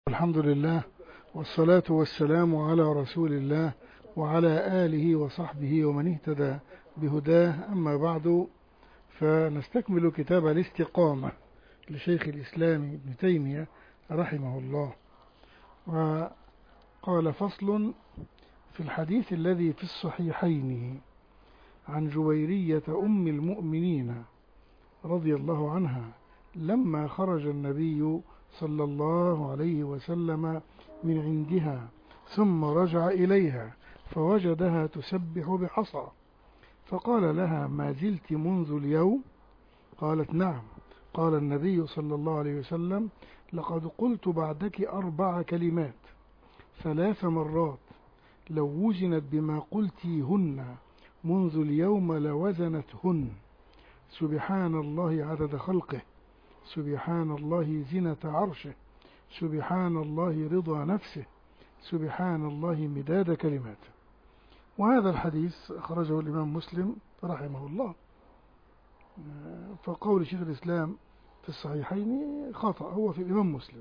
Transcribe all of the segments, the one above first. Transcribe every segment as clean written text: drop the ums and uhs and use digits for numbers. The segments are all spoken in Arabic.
الحمد لله، والصلاة والسلام على رسول الله وعلى آله وصحبه ومن اهتدى بهداه. أما بعد، فنستكمل كتاب الاستقامة لشيخ الإسلام ابن تيمية رحمه الله. وقال: فصل في الحديث الذي في الصحيحين عن جويرية أم المؤمنين رضي الله عنها لما خرج النبي صلى الله عليه وسلم من عندها ثم رجع إليها فوجدها تسبح بحصى، فقال لها: ما زلت منذ اليوم؟ قالت: نعم. قال النبي صلى الله عليه وسلم: لقد قلت بعدك 4 كلمات 3 مرات، لو وزنت بما قلتيهن منذ اليوم لوزنتهن: سبحان الله عدد خلقه، سبحان الله زنة عرشه، سبحان الله رضا نفسه، سبحان الله مداد كلماته. وهذا الحديث أخرجه الإمام مسلم رحمه الله. فقول شيخ الإسلام في الصحيحين خطأ، هو في الإمام مسلم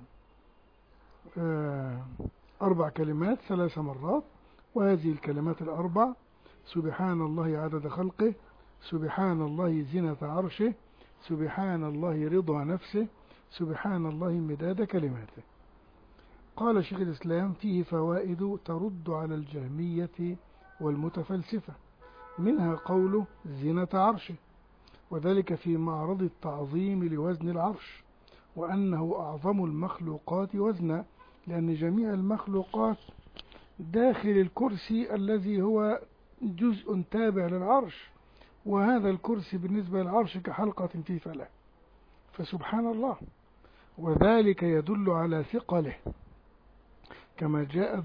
4 كلمات 3 مرات، وهذه الكلمات 4: سبحان الله عدد خلقه، سبحان الله زنة عرشه، سبحان الله رضا نفسه، سبحان الله مداد كلماته. قال شيخ الإسلام: فيه فوائد ترد على الجهمية والمتفلسفة، منها قوله زنة عرشه، وذلك في معرض التعظيم لوزن العرش، وأنه أعظم المخلوقات وزنا، لأن جميع المخلوقات داخل الكرسي الذي هو جزء تابع للعرش، وهذا الكرسي بالنسبة للعرش كحلقة في فلاه، فسبحان الله. وذلك يدل على ثقله، كما جاءت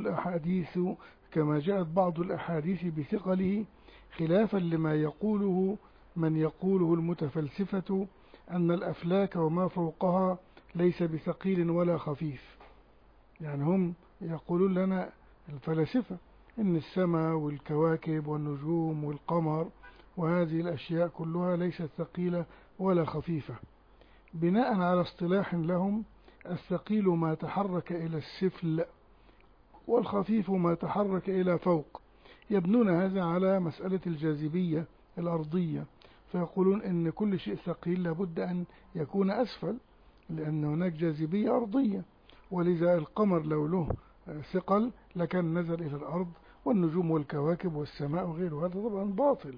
بعض الأحاديث بثقله، خلافا لما يقوله من يقوله المتفلسفة أن الأفلاك وما فوقها ليس بثقيل ولا خفيف. يعني هم يقولون لنا الفلاسفة إن السماء والكواكب والنجوم والقمر وهذه الأشياء كلها ليست ثقيلة ولا خفيفة، بناء على اصطلاح لهم: الثقيل ما تحرك إلى السفل، والخفيف ما تحرك إلى فوق. يبنون هذا على مسألة الجاذبية الأرضية، فيقولون إن كل شيء ثقيل لابد أن يكون أسفل، لأن هناك جاذبية أرضية، ولذا القمر لو له ثقل لكان نزل إلى الأرض، والنجوم والكواكب والسماء وغير هذا طبعا باطل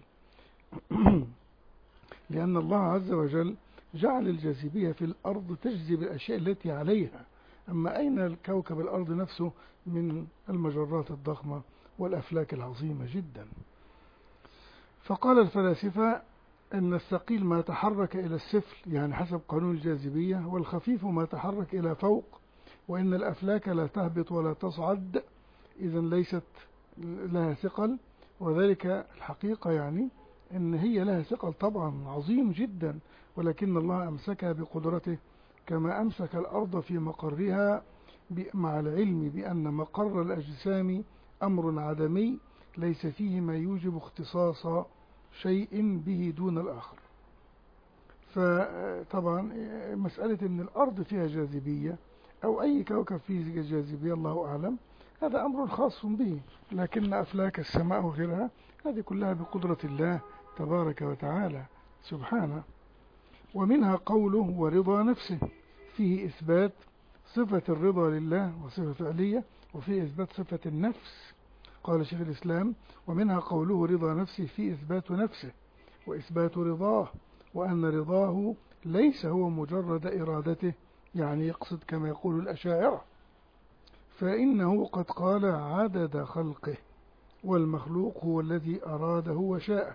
لأن الله عز وجل جعل الجاذبية في الأرض تجذب الأشياء التي عليها. أما أين الكوكب الأرض نفسه من المجرات الضخمة والأفلاك العظيمة جدا؟ فقال الفلاسفة أن الثقيل ما تحرك إلى السفل، يعني حسب قانون الجاذبية، والخفيف ما تحرك إلى فوق، وإن الأفلاك لا تهبط ولا تصعد، إذن ليست لها ثقل. وذلك الحقيقة يعني إن هي لها ثقل طبعا عظيم جدا، ولكن الله أمسكها بقدرته، كما أمسك الأرض في مقرها، مع العلم بأن مقر الأجسام أمر عدمي ليس فيه ما يوجب اختصاص شيء به دون الآخر. فطبعا مسألة أن الأرض فيها جاذبية أو أي كوكب فيه جاذبية الله أعلم، هذا أمر خاص به، لكن أفلاك السماء وغيرها هذه كلها بقدرة الله تبارك وتعالى سبحانه. ومنها قوله ورضا نفسه، فيه إثبات صفة الرضا لله وصفة فعلية، وفيه إثبات صفة النفس. قال شيخ الإسلام: ومنها قوله رضا نفسه، فيه إثبات نفسه وإثبات رضاه، وأن رضاه ليس هو مجرد إرادته، يعني يقصد كما يقول الأشاعرة، فإنه قد قال عدد خلقه، والمخلوق هو الذي أراده وشاءه.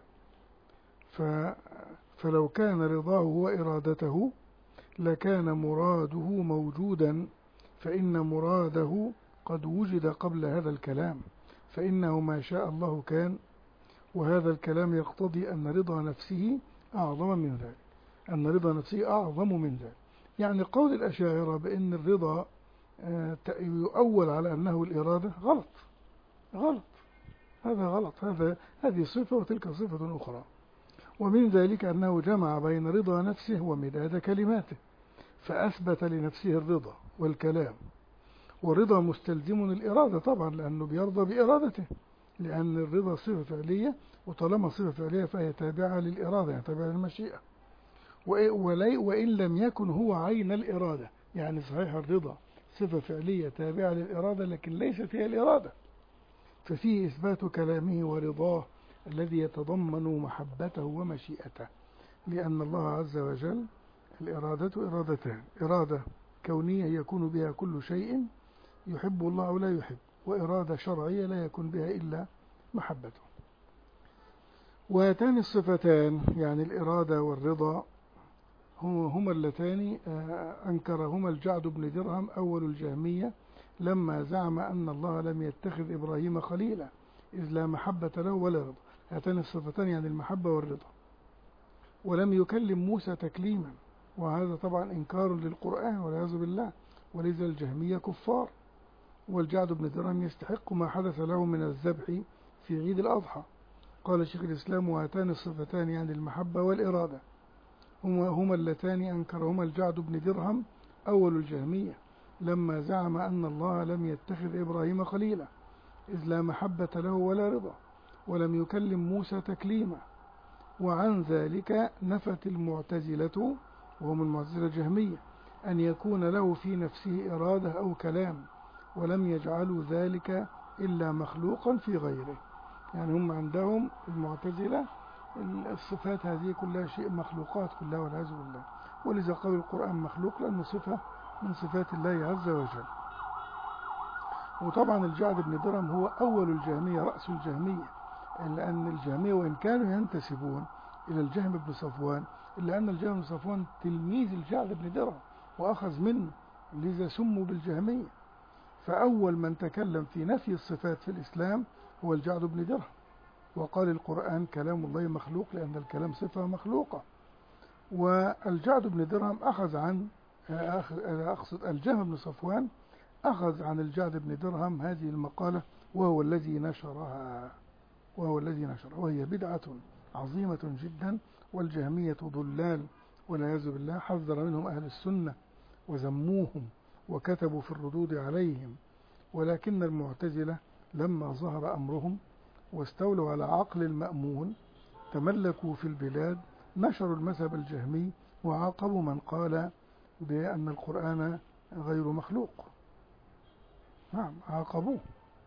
فلو كان رضاه هو إرادته لكان مراده موجودا، فإن مراده قد وجد قبل هذا الكلام، فإنه ما شاء الله كان. وهذا الكلام يقتضي أن رضا نفسه أعظم من ذلك، أن رضا نفسه أعظم من ذلك. يعني قول الأشاعرة بأن الرضا يؤول على أنه الإرادة غلط، هذا غلط، هذه صفة وتلك صفة أخرى. ومن ذلك أنه جمع بين رضا نفسه ومداد كلماته، فأثبت لنفسه الرضا والكلام، ورضا مستلزم الإرادة طبعا، لأنه بيرضى بإرادته، لأن الرضا صفة فعلية، وطالما صفة فعلية فهي تابعة للإرادة، يعني تابعة للمشيئة. وإن لم يكن هو عين الإرادة، يعني صحيح الرضا صفة فعلية تابعة للإرادة لكن ليست هي الإرادة، ففيه إثبات كلامه ورضاه الذي يتضمن محبته ومشيئته، لأن الله عز وجل الإرادة إرادتان: إرادة كونية يكون بها كل شيء يحب الله أو لا يحب، وإرادة شرعية لا يكون بها إلا محبته. وهاتان الصفتان يعني الإرادة والرضا هما اللتان أنكرهما الجعد بن درهم أول الجهمية لما زعم أن الله لم يتخذ إبراهيم خليلا إذ لا محبة له ولا رضا. هاتان الصفتان يعني المحبة والرضا. ولم يكلم موسى تكليما، وهذا طبعا إنكار للقرآن والعياذ بالله، ولذا الجهمية كفار. والجعد بن درهم يستحق ما حدث له من الذبح في عيد الأضحى. قال شيخ الإسلام: وهاتان الصفتان يعني المحبة والإرادة هما اللتان أنكرهما الجعد بن درهم أول الجهمية لما زعم أن الله لم يتخذ إبراهيم خليلا إذ لا محبة له ولا رضا، ولم يكلم موسى تكليما. وعن ذلك نفت المعتزلة، وهم المعتزلة الجهمية، أن يكون له في نفسه إرادة أو كلام، ولم يجعلوا ذلك إلا مخلوقا في غيره. يعني هم عندهم المعتزلة الصفات هذه كلها شيء مخلوقات كلها والعياذ بالله، ولذا قالوا القرآن مخلوق لأنه صفة من صفات الله عز وجل. وطبعا الجعد بن درهم هو أول الجهمية، رأس الجهمية، لأن الجهمية وإن كانوا ينتسبون إلى الجهم بن صفوان إلا أن الجهم بن صفوان تلميذ الجعد بن درهم وأخذ منه، لذا سموا بالجهمية. فأول من تكلم في نفي الصفات في الإسلام هو الجعد بن درهم، وقال القرآن كلام الله مخلوق لأن الكلام صفة مخلوقة. والجعد بن درهم أقصد الجهم بن صفوان أخذ عن الجعد بن درهم هذه المقالة، وهو الذي نشرها، وهي بدعة عظيمة جدا، والجهمية ضلال والعياذ بالله. حذر منهم أهل السنة وذموهم وكتبوا في الردود عليهم، ولكن المعتزلة لما ظهر أمرهم واستولوا على عقل المأمون تملكوا في البلاد، نشروا المذهب الجهمي وعاقبوا من قال بأن القرآن غير مخلوق. نعم، عاقبوه.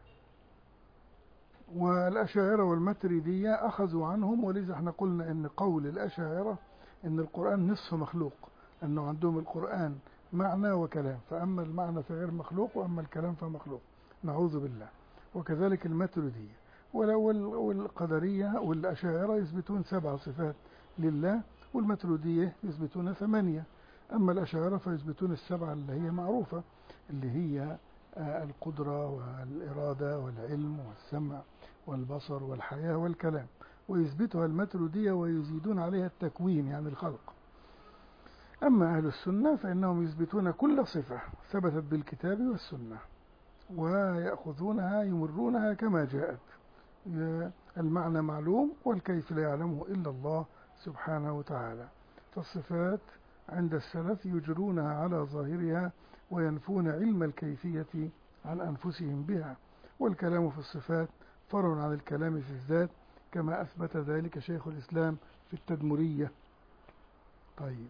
والأشاعرة والماتريدية أخذوا عنهم، ولذا احنا قلنا أن قول الأشاعرة أن القرآن نصف مخلوق، أنه عندهم القرآن معنى وكلام، فأما المعنى فغير مخلوق وأما الكلام فمخلوق، نعوذ بالله. وكذلك الماتريدية والقدرية والأشاعرة يثبتون 7 صفات لله، والماتريدية يثبتون 8. أما الأشاعرة فيثبتون 7 اللي هي معروفة، اللي هي القدرة والإرادة والعلم والسمع والبصر والحياة والكلام، ويثبتها الماتريدية ويزيدون عليها التكوين يعني الخلق. أما أهل السنة فإنهم يثبتون كل صفة ثبتت بالكتاب والسنة ويأخذونها يمرونها كما جاءت، المعنى معلوم والكيف لا يعلمه إلا الله سبحانه وتعالى. فالصفات عند السلف يجرونها على ظاهرها وينفون علم الكيفية عن أنفسهم بها، والكلام في الصفات فرع عن الكلام في الذات كما أثبت ذلك شيخ الإسلام في التدمرية. طيب،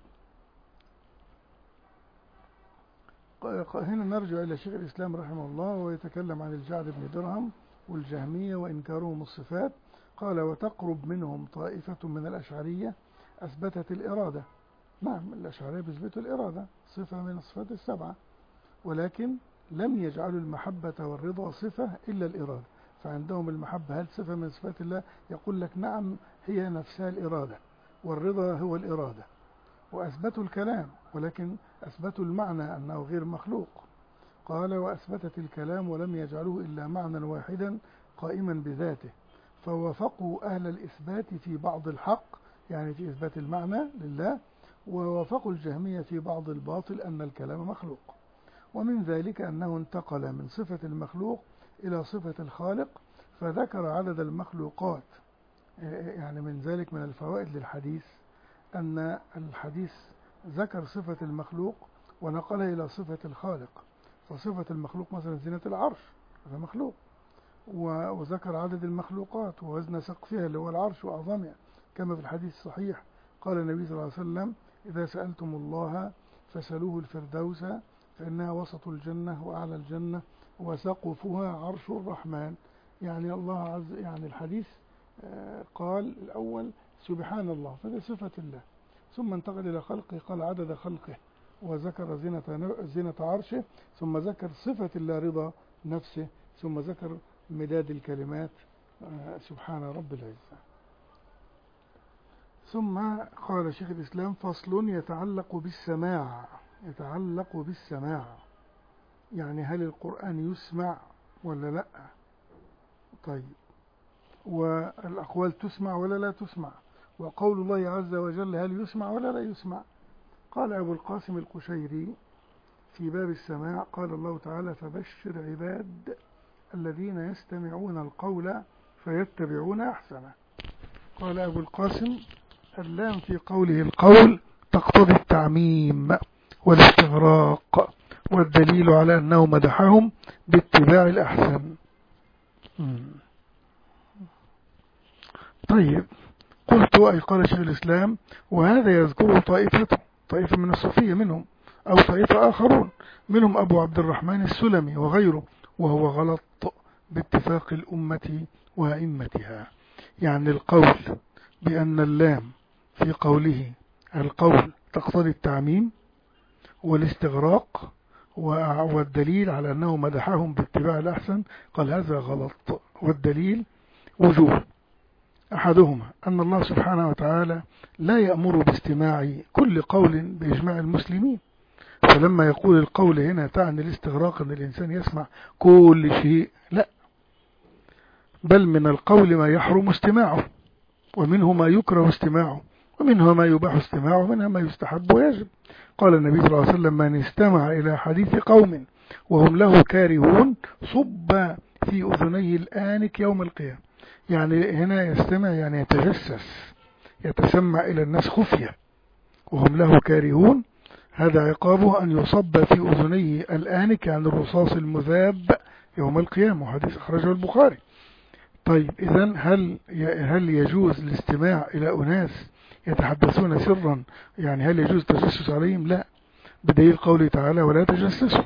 هنا نرجع إلى شيخ الإسلام رحمه الله ويتكلم عن الجعد بن درهم والجهمية وإنكارهم الصفات. قال: وتقرب منهم طائفة من الأشعرية أثبتت الإرادة. نعم، الأشعرية بيثبتوا الإرادة صفة من الصفات 7، ولكن لم يجعلوا المحبة والرضا صفة إلا الإرادة. فعندهم المحبة هل صفة من صفات الله؟ يقول لك نعم، هي نفسها الإرادة، والرضا هو الإرادة. وأثبتوا الكلام، ولكن أثبتوا المعنى أنه غير مخلوق. قال: وأثبتت الكلام ولم يجعلوه إلا معنى واحدا قائما بذاته، فوافقوا أهل الإثبات في بعض الحق، يعني في إثبات المعنى لله، ووافقوا الجهمية في بعض الباطل أن الكلام مخلوق. ومن ذلك أنه انتقل من صفة المخلوق إلى صفة الخالق، فذكر عدد المخلوقات. يعني من ذلك من الفوائد للحديث أن الحديث ذكر صفة المخلوق ونقلها إلى صفة الخالق، فصفة المخلوق مثلا زينة العرش، هذا مخلوق، وذكر عدد المخلوقات ووزن سقفها اللي هو العرش وأعظمها، كما في الحديث الصحيح قال النبي صلى الله عليه وسلم: إذا سألتم الله فسألوه الفردوس فإنها وسط الجنة وأعلى الجنة وسقفها عرش الرحمن. يعني الله عز، يعني الحديث قال الأول سبحان الله، فهذا صفة الله، ثم انتقل إلى خلقه قال عدد خلقه، وذكر زينة عرشه، ثم ذكر صفة الله رضا نفسه، ثم ذكر مداد الكلمات سبحان رب العزة. ثم قال شيخ الإسلام: فصل يتعلق بالسماع. يتعلق بالسماع يعني هل القرآن يسمع ولا لا؟ طيب، والأقوال تسمع ولا لا تسمع؟ وقول الله عز وجل هل يسمع ولا لا يسمع؟ قال أبو القاسم القشيري في باب السماع: قال الله تعالى: فبشر عباد الذين يستمعون القول فيتبعون أحسنه. قال أبو القاسم: اللام في قوله القول تقتضي التعميم والاستغراق، والدليل على أنه مدحهم باتباع الأحسن. طيب، قلت أي قال شيخ الإسلام: وهذا يذكر طائفة من الصوفية منهم، أو طائفة آخرون منهم أبو عبد الرحمن السلمي وغيره، وهو غلط باتفاق الأمة وأئمتها. يعني القول بأن اللام في قوله القول تقتضي التعميم والاستغراق والدليل على أنه مدحهم باتباع الأحسن، قال هذا غلط، والدليل وجوه. أحدهما أن الله سبحانه وتعالى لا يأمر باستماع كل قول بإجماع المسلمين، فلما يقول القول هنا تعني الاستغراق أن الإنسان يسمع كل شيء، لا، بل من القول ما يحرم استماعه، ومنه ما يكره استماعه، ومنه ما يباح استماعه، ومنها ما يستحب ويجب. قال النبي صلى الله عليه وسلم: من استمع إلى حديث قوم وهم له كارهون صب في أذنيه الآنك يوم القيامة. يعني هنا يستمع يعني يتجسس، يتسمع إلى الناس خفية، وهم له كارهون، هذا عقابه أن يصب في أذنيه الآنك عن الرصاص المذاب يوم القيامة، حديث أخرجه البخاري. طيب، إذن هل يجوز الاستماع إلى أناس يتحدثون سرا؟ يعني هل يجوز التجسس عليهم؟ لا، بدليل قوله تعالى: ولا تجسسوا.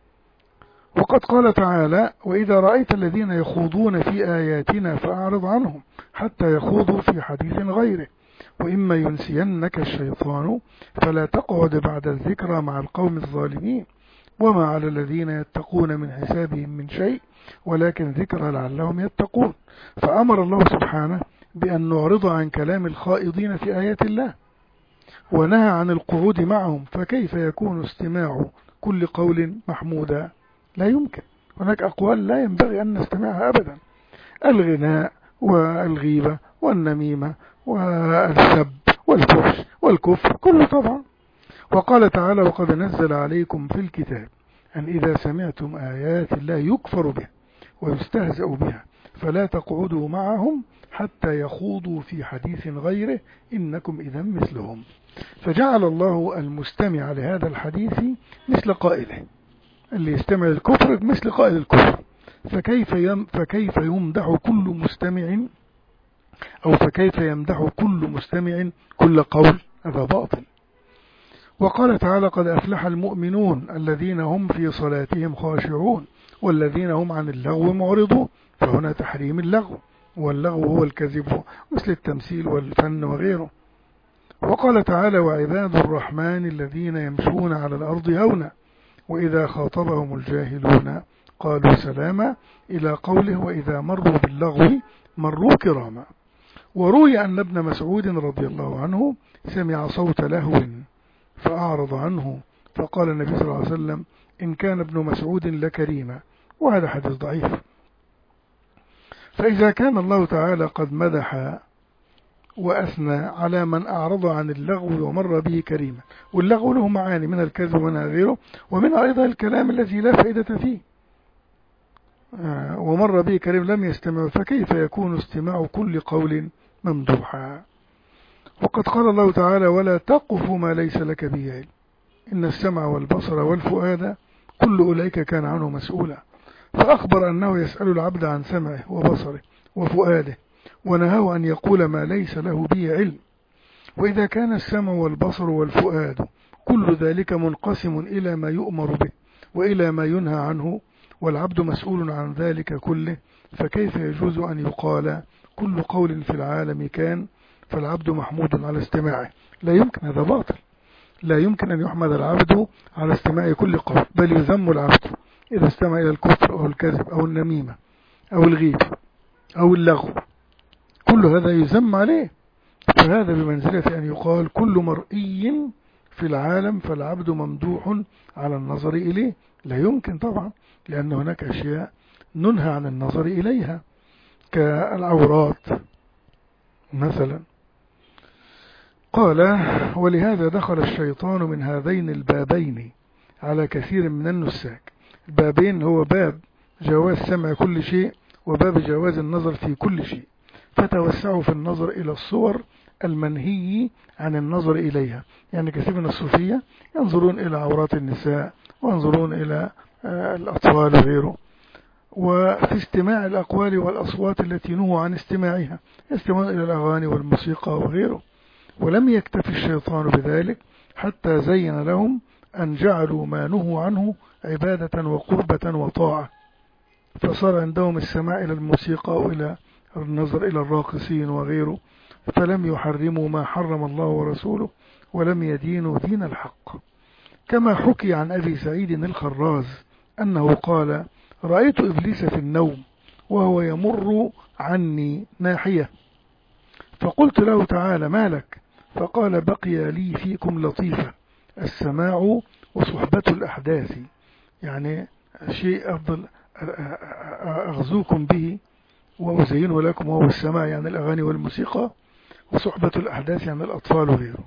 وقد قال تعالى: وإذا رأيت الذين يخوضون في آياتنا فأعرض عنهم حتى يخوضوا في حديث غيره، وإما ينسينك الشيطان فلا تقعد بعد الذكرى مع القوم الظالمين، وما على الذين يتقون من حسابهم من شيء ولكن ذكرى لعلهم يتقون. فأمر الله سبحانه بأن نعرض عن كلام الخائضين في آيات الله، ونهى عن القعود معهم، فكيف يكون استماع كل قول محمودا؟ لا يمكن. هناك أقوال لا ينبغي أن نستمعها أبدا: الغناء والغيبة والنميمة والسب والفحش والكفر، كله طبعا. وقال تعالى: وقد نزل عليكم في الكتاب أن إذا سمعتم آيات الله يكفر بها ويستهزأ بها فلا تقعدوا معهم حتى يخوضوا في حديث غيره إنكم إذا مثلهم. فجعل الله المستمع لهذا الحديث مثل قائله، اللي يستمع الكفر مثل قائل الكفر، فكيف يمدح كل مستمع، أو فكيف يمدح كل مستمع كل قول؟ هذا باطل. وقال تعالى: قد أفلح المؤمنون الذين هم في صلاتهم خاشعون والذين هم عن اللغو معرضون. فهنا تحريم اللغو، واللغو هو الكذب مثل التمثيل والفن وغيره. وقال تعالى: وعباد الرحمن الذين يمشون على الأرض هونا وإذا خاطبهم الجاهلون قالوا سلاما، إلى قوله: وإذا مروا باللغو مروا كراما. وروي أن ابن مسعود رضي الله عنه سمع صوت لهو فأعرض عنه، فقال النبي صلى الله عليه وسلم: إن كان ابن مسعود لكريما. وهذا حديث ضعيف. فإذا كان الله تعالى قد مدح وأثنى على من أعرض عن اللغو ومر به كريما، واللغو له معاني من الكذب ومنها غيره، ومن أيضا الكلام الذي لا فائدة فيه، ومر به كريم لم يستمع، فكيف يكون استماع كل قول ممدوحا؟ وقد قال الله تعالى: ولا تقف ما ليس لك به علم إن السمع والبصر والفؤاد كل أولئك كان عنه مسؤولا. فأخبر أنه يسأل العبد عن سمعه وبصره وفؤاده، ونهاه أن يقول ما ليس له به علم. وإذا كان السمع والبصر والفؤاد كل ذلك منقسم إلى ما يؤمر به وإلى ما ينهى عنه، والعبد مسؤول عن ذلك كله، فكيف يجوز أن يقال كل قول في العالم كان فالعبد محمود على استماعه؟ لا يمكن، هذا باطل. لا يمكن أن يحمد العبد على استماع كل قول، بل يذم العبد إذا استمع إلى الكفر أو الكذب أو النميمة أو الغيب أو اللغو، كل هذا يذم عليه. فهذا بمنزلة أن يقال كل مرئي في العالم فالعبد ممدوح على النظر إليه. لا يمكن طبعا، لأن هناك أشياء ننهى عن النظر إليها كالعورات مثلا. قال: ولهذا دخل الشيطان من هذين البابين على كثير من النساك. البابين هو باب جواز سمع كل شيء وباب جواز النظر في كل شيء، فتوسعوا في النظر إلى الصور المنهي عن النظر إليها. يعني كثير من الصوفية ينظرون إلى عورات النساء وينظرون إلى الأطفال وغيره، وفي استماع الأقوال والأصوات التي نهوا عن استماعها يستمعون إلى الأغاني والموسيقى وغيره. ولم يكتف الشيطان بذلك حتى زين لهم أن جعلوا ما نهوا عنه عبادة وقربة وطاعة، فصار عندهم السماع إلى الموسيقى وإلى النظر إلى الراقصين وغيره، فلم يحرموا ما حرم الله ورسوله ولم يدينوا دين الحق. كما حكي عن أبي سعيد الخراز أنه قال: رأيت إبليس في النوم وهو يمر عني ناحية، فقلت له: تعالى ما لك؟ فقال: بقي لي فيكم لطيفة، السماع وصحبة الأحداث. يعني شيء أفضل أغزوكم به وأزينه لكم، وهو السماع يعني الأغاني والموسيقى، وصحبة الأحداث يعني الأطفال وغيره.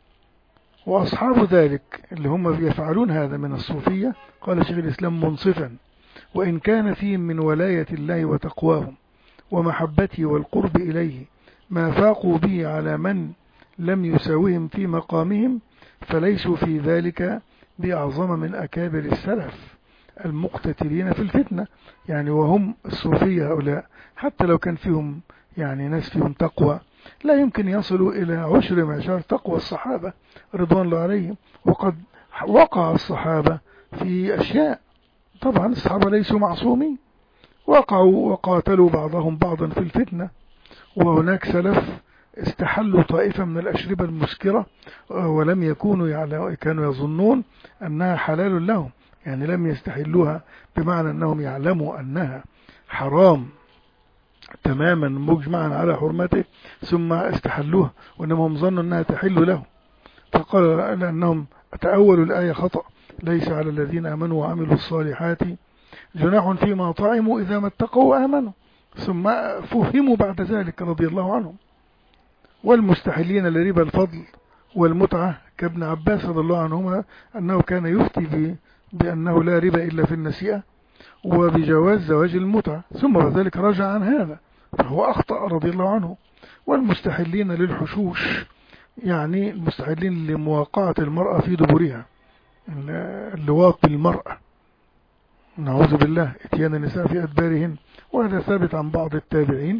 وأصحاب ذلك اللي هم يفعلون هذا من الصوفية، قال شيخ الإسلام منصفا: وإن كان فيهم من ولاية الله وتقواهم ومحبته والقرب إليه ما فاقوا به على من لم يساوهم في مقامهم، فليسوا في ذلك بأعظم من أكابر السلف المقتتلين في الفتنة. يعني وهم الصوفية هؤلاء حتى لو كان فيهم يعني ناس فيهم تقوى، لا يمكن يصلوا إلى عشر معشار تقوى الصحابة رضوان الله عليهم. وقد وقع الصحابة في أشياء، طبعا الصحابة ليسوا معصومين، وقعوا وقاتلوا بعضهم بعضا في الفتنة. وهناك سلف استحلوا طائفة من الأشربة المسكرة ولم كانوا يظنون أنها حلال لهم، يعني لم يستحلوها بمعنى أنهم يعلموا أنها حرام تماما مجمعا على حرمته ثم استحلوها، وإنما هم ظنوا أنها تحل لهم. فقال لأنهم تأولوا الآية خطأ: ليس على الذين آمنوا وعملوا الصالحات جناح فيما طعموا إذا ما اتقوا وآمنوا، ثم فهموا بعد ذلك رضي الله عنهم. والمستحلين لربا الفضل والمتعة كابن عباس رضي الله عنهما أنه كان يفتي بأنه لا ربا إلا في النسيئة وبجواز زواج المتعة، ثم بعد ذلك رجع عن هذا، فهو أخطأ رضي الله عنه. والمستحلين للحشوش، يعني المستحلين لمواقعة المرأة في دبرها، اللواط بالمرأة، نعوذ بالله، اتيان النساء في أدبارهن. وهذا ثابت عن بعض التابعين،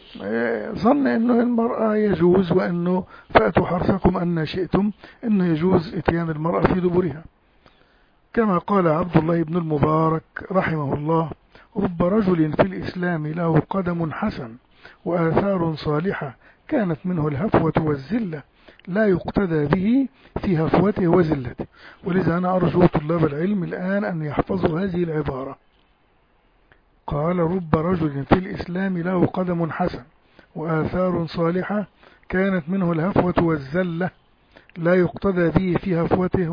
ظن أنه المرأة يجوز، وأنه فأتوا حرثكم أن شئتم، أنه يجوز اتيان المرأة في دبرها. كما قال عبد الله بن المبارك رحمه الله: رب رجل في الإسلام له قدم حسن وآثار صالحة كانت منه الهفوة والزلة لا يقتدى به في هفوته وزلته. ولذا أنا أرجو طلاب العلم الآن أن يحفظوا هذه العبارة. قال: رب رجل في الإسلام له قدم حسن وآثار صالحة كانت منه الهفوة والزلة لا يقتدى به في هفوته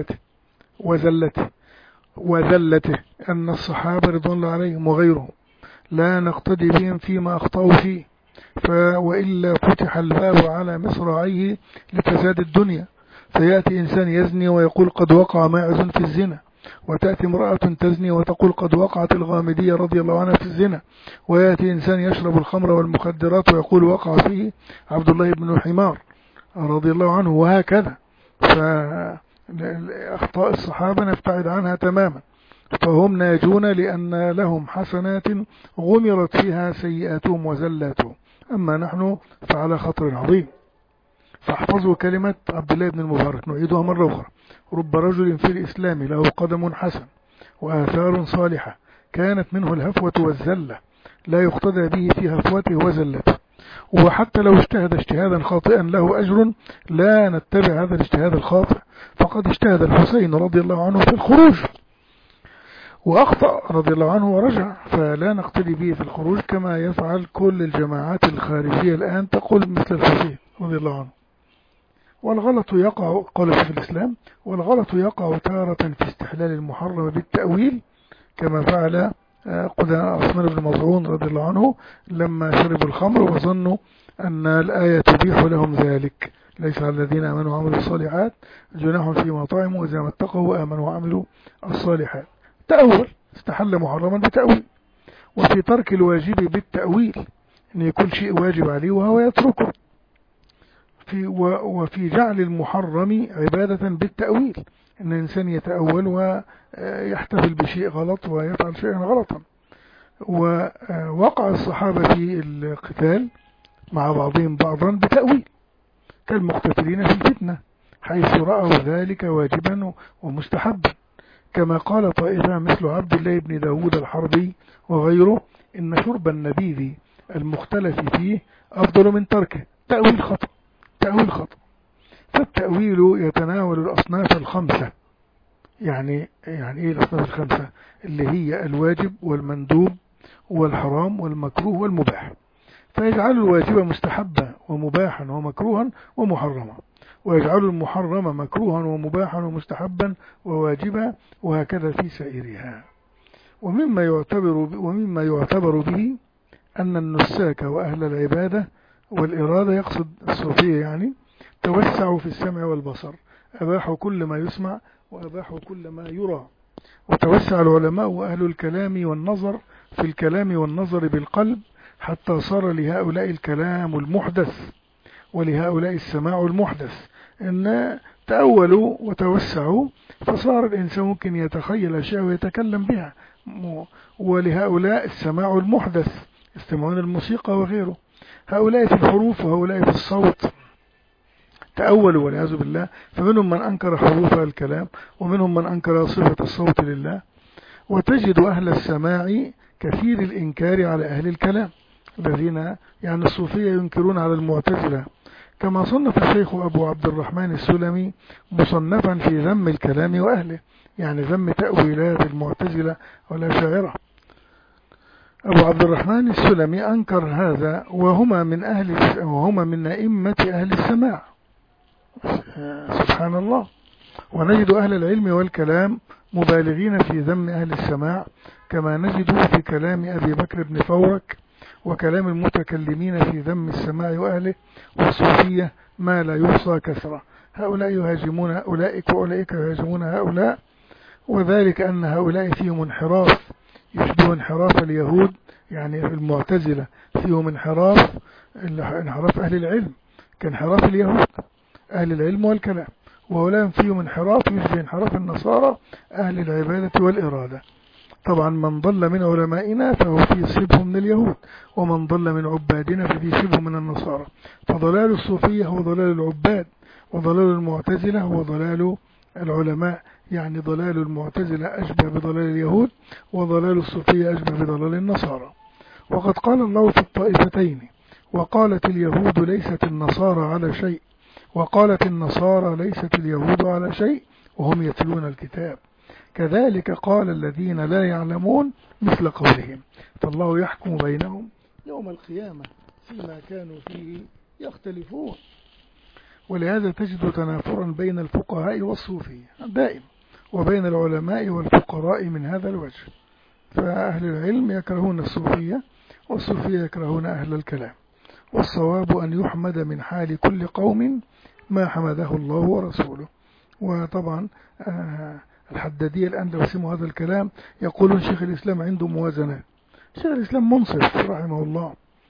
وذلته، أن الصحابة رضوان الله عليهم وغيرهم لا نقتدي بهم فيما أخطأوا فيه، وإلا فتح الباب على مصراعيه لفساد الدنيا، فيأتي إنسان يزني ويقول قد وقع ماعز في الزنا، وتأتي امرأة تزني وتقول قد وقعت الغامدية رضي الله عنها في الزنا، ويأتي إنسان يشرب الخمر والمخدرات ويقول وقع فيه عبد الله بن الحمار رضي الله عنه، وهكذا. فأخطاء الصحابة نبتعد عنها تماما. فهم ناجون لأن لهم حسنات غمرت فيها سيئاتهم وزلاتهم، أما نحن فعلى خطر عظيم. فاحفظوا كلمة عبد الله بن المبارك، نعيدها مرة أخرى: رب رجل في الإسلام له قدم حسن وآثار صالحة كانت منه الهفوة والزلة، لا يقتدى به في هفوته وزلته، وحتى لو اجتهد اجتهادا خاطئا له أجر، لا نتبع هذا الاجتهاد الخاطئ، فقد اجتهد الحسين رضي الله عنه في الخروج وأخطأ رضي الله عنه ورجع، فلا نقتدي به في الخروج كما يفعل كل الجماعات الخارجية الآن تقول مثل الحسين رضي الله عنه. والغلط يقع، قال في الإسلام: والغلط يقع تارة في استحلال المحرم بالتأويل، كما فعل عثمان بن مظعون رضي الله عنه لما شربوا الخمر وظنوا أن الآية تبيح لهم ذلك: ليس على الذين آمنوا وعملوا الصالحات جناح فيما طعموا إذا ما اتقوا وآمنوا وعملوا الصالحات. تأول، استحل محرما بتأويل. وفي ترك الواجب بالتأويل، أن يكون شيء واجب عليه وهو يتركه. وفي جعل المحرم عبادة بالتأويل، أن الإنسان يتأول ويحتفل بشيء غلط ويفعل شيئا غلطا. ووقع الصحابة في القتال مع بعضهم بعضا بتأويل، كالمقتتلين في الفتنة، حيث رأوا ذلك واجبا ومستحبا، كما قال طائفة مثل عبد الله بن داود الحربي وغيره: إن شرب النبيذ المختلف فيه أفضل من تركه. تأويل خطأ، تأويل خطأ. فالتأويل يتناول الأصناف الخمسة. يعني إيه الأصناف الخمسة؟ اللي هي الواجب والمندوب والحرام والمكروه والمباح، فيجعل الواجب مستحبا ومباحا ومكروها ومحرما، ويجعل المحرم مكروها ومباحا ومستحبا وواجبا، وهكذا في سائرها. ومما يعتبر به أن النساك وأهل العبادة والإرادة، يقصد الصوفية يعني، توسعوا في السمع والبصر، أباحوا كل ما يسمع وأباحوا كل ما يرى. وتوسع العلماء وأهل الكلام والنظر في الكلام والنظر بالقلب، حتى صار لهؤلاء الكلام المحدث ولهؤلاء السماع المحدث، إن تأولوا وتوسعوا، فصار الإنسان ممكن يتخيل أشياء ويتكلم بها. ولهؤلاء السماع المحدث، يستمعون الموسيقى وغيره. هؤلاء في الحروف وهؤلاء في الصوت تأولوا والعياذ بالله، فمنهم من أنكر حروف الكلام ومنهم من أنكر صفة الصوت لله. وتجد أهل السماع كثير الإنكار على أهل الكلام، الذين يعني الصوفية ينكرون على المعتزلة، كما صنف الشيخ أبو عبد الرحمن السلمي مصنفا في ذم الكلام وأهله، يعني ذم تأويلات المعتزلة والأشاعرة. أبو عبد الرحمن السلمي أنكر هذا، وهما من أئمة أهل السماع، سبحان الله. ونجد أهل العلم والكلام مبالغين في ذم أهل السماع، كما نجد في كلام أبي بكر بن فورك وكلام المتكلمين في ذم السماع وأهله والصوفية ما لا يحصى كثرة. هؤلاء يهاجمون أولئك وأولئك يهاجمون هؤلاء، وذلك أن هؤلاء فيهم انحراف يشبه انحراف اليهود، يعني المعتزلة فيهم انحراف أهل العلم كانحراف اليهود أهل العلم والكلام، وهؤلاء فيهم انحراف يشبه انحراف النصارى أهل العبادة والإرادة. طبعا من ضل من علمائنا فهو في شبه من اليهود، ومن ضل من عبادنا ففي شبه من النصارى. فضلال الصوفية هو ضلال العباد، وضلال المعتزلة هو ضلال العلماء، يعني ضلال المعتزلة أشبه بضلال اليهود، وضلال الصوفية أشبه بضلال النصارى. وقد قال الله في الطائفتين: وقالت اليهود ليست النصارى على شيء، وقالت النصارى ليست اليهود على شيء وهم يتلون الكتاب، كذلك قال الذين لا يعلمون مثل قولهم، فالله يحكم بينهم يوم القيامة فيما كانوا فيه يختلفون. ولهذا تجد تنافرا بين الفقهاء والصوفية دائم، وبين العلماء والفقراء من هذا الوجه. فأهل العلم يكرهون الصوفية، والصوفية يكرهون أهل الكلام. والصواب أن يحمد من حال كل قوم ما حمده الله ورسوله. وطبعا الحدادية الآن لو سمعوا هذا الكلام يقولون شيخ الإسلام عنده موازنات. شيخ الإسلام منصف رحمه الله،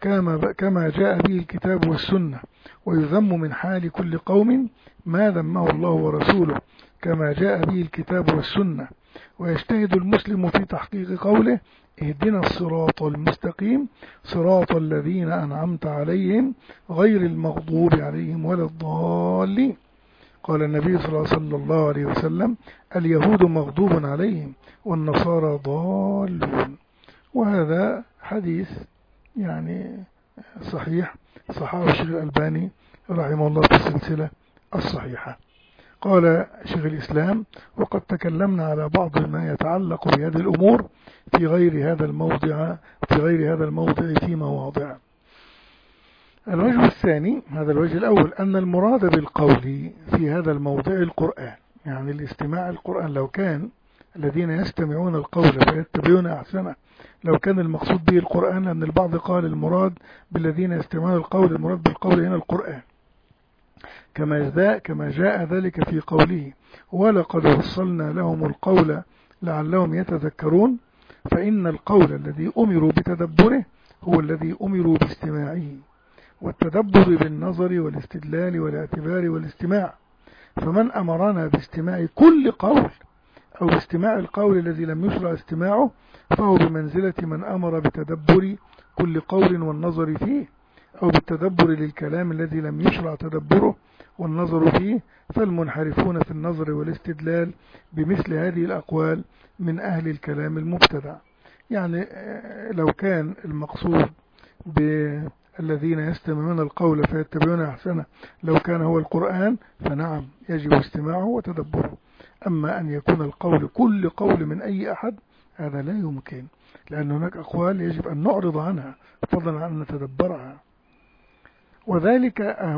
كما جاء به الكتاب والسنة، ويذم من حال كل قوم ما ذمه الله ورسوله كما جاء به الكتاب والسنة. ويجتهد المسلم في تحقيق قوله اهدنا الصراط المستقيم صراط الذين أنعمت عليهم غير المغضوب عليهم ولا الضالين. قال النبي صلى الله عليه وسلم اليهود مغضوب عليهم والنصارى ضالون. وهذا حديث يعني صحيح، صححه الشيخ الألباني رحمه الله في السلسلة الصحيحة. قال شيخ الإسلام وقد تكلمنا على بعض ما يتعلق بهذه الأمور في غير هذا الموضع في مواضع. الوجه الثاني، هذا الوجه الأول، أن المراد بالقول في هذا الموضع القرآن، يعني الاستماع القرآن. لو كان الذين يستمعون القول فيتبعون أحسنه، لو كان المقصود به القرآن، لأن البعض قال المراد بالذين يستمعون القول المراد بالقول هنا القرآن، كما جاء ذلك في قوله ولقد وصلنا لهم القول لعلهم يتذكرون. فإن القول الذي أمروا بتدبره هو الذي أمروا باستماعه، والتدبر بالنظر والاستدلال والاعتبار والاستماع. فمن أمرنا باستماع كل قول أو استماع القول الذي لم يشرع استماعه فهو بمنزلة من أمر بتدبر كل قول والنظر فيه، أو بالتدبر للكلام الذي لم يشرع تدبره والنظر فيه. فالمنحرفون في النظر والاستدلال بمثل هذه الأقوال من أهل الكلام المبتدع. يعني لو كان المقصود بالذين يستمعون القول فيتبعون أحسنه لو كان هو القرآن فنعم يجب استماعه وتدبره. أما أن يكون القول كل قول من أي أحد هذا لا يمكن، لأن هناك أقوال يجب أن نعرض عنها فضلا عن نتدبرها. وذلك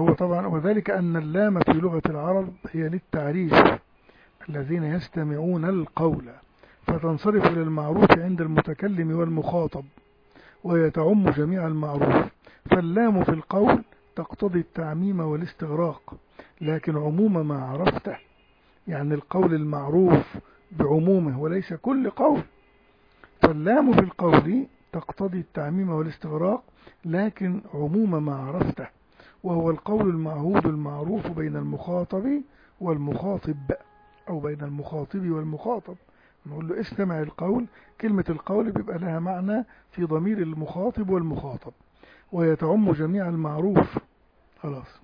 أن اللام في لغة العرب هي للتعريف، الذين يستمعون القول، فتنصرف إلى المعروف عند المتكلم والمخاطب وهي تعم جميع المعروف. فاللام في القول تقتضي التعميم والاستغراق، لكن عموم ما عرفته، يعني القول المعروف بعمومه وليس كل قول. فاللام في القول تقتضي التعميم والاستغراق لكن عموم ما عرفته، وهو القول المعهود المعروف بين المخاطب والمخاطب، أو بين المخاطب والمخاطب. نقول له استمع القول، كلمة القول بيبقى لها معنى في ضمير المخاطب والمخاطب، ويتعم جميع المعروف خلاص.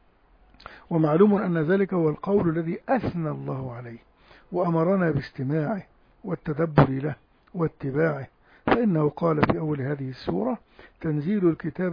ومعلوم أن ذلك هو القول الذي أثنى الله عليه وأمرنا باستماعه والتدبر له واتباعه. فإنه قال في أول هذه السورة تنزيل الكتاب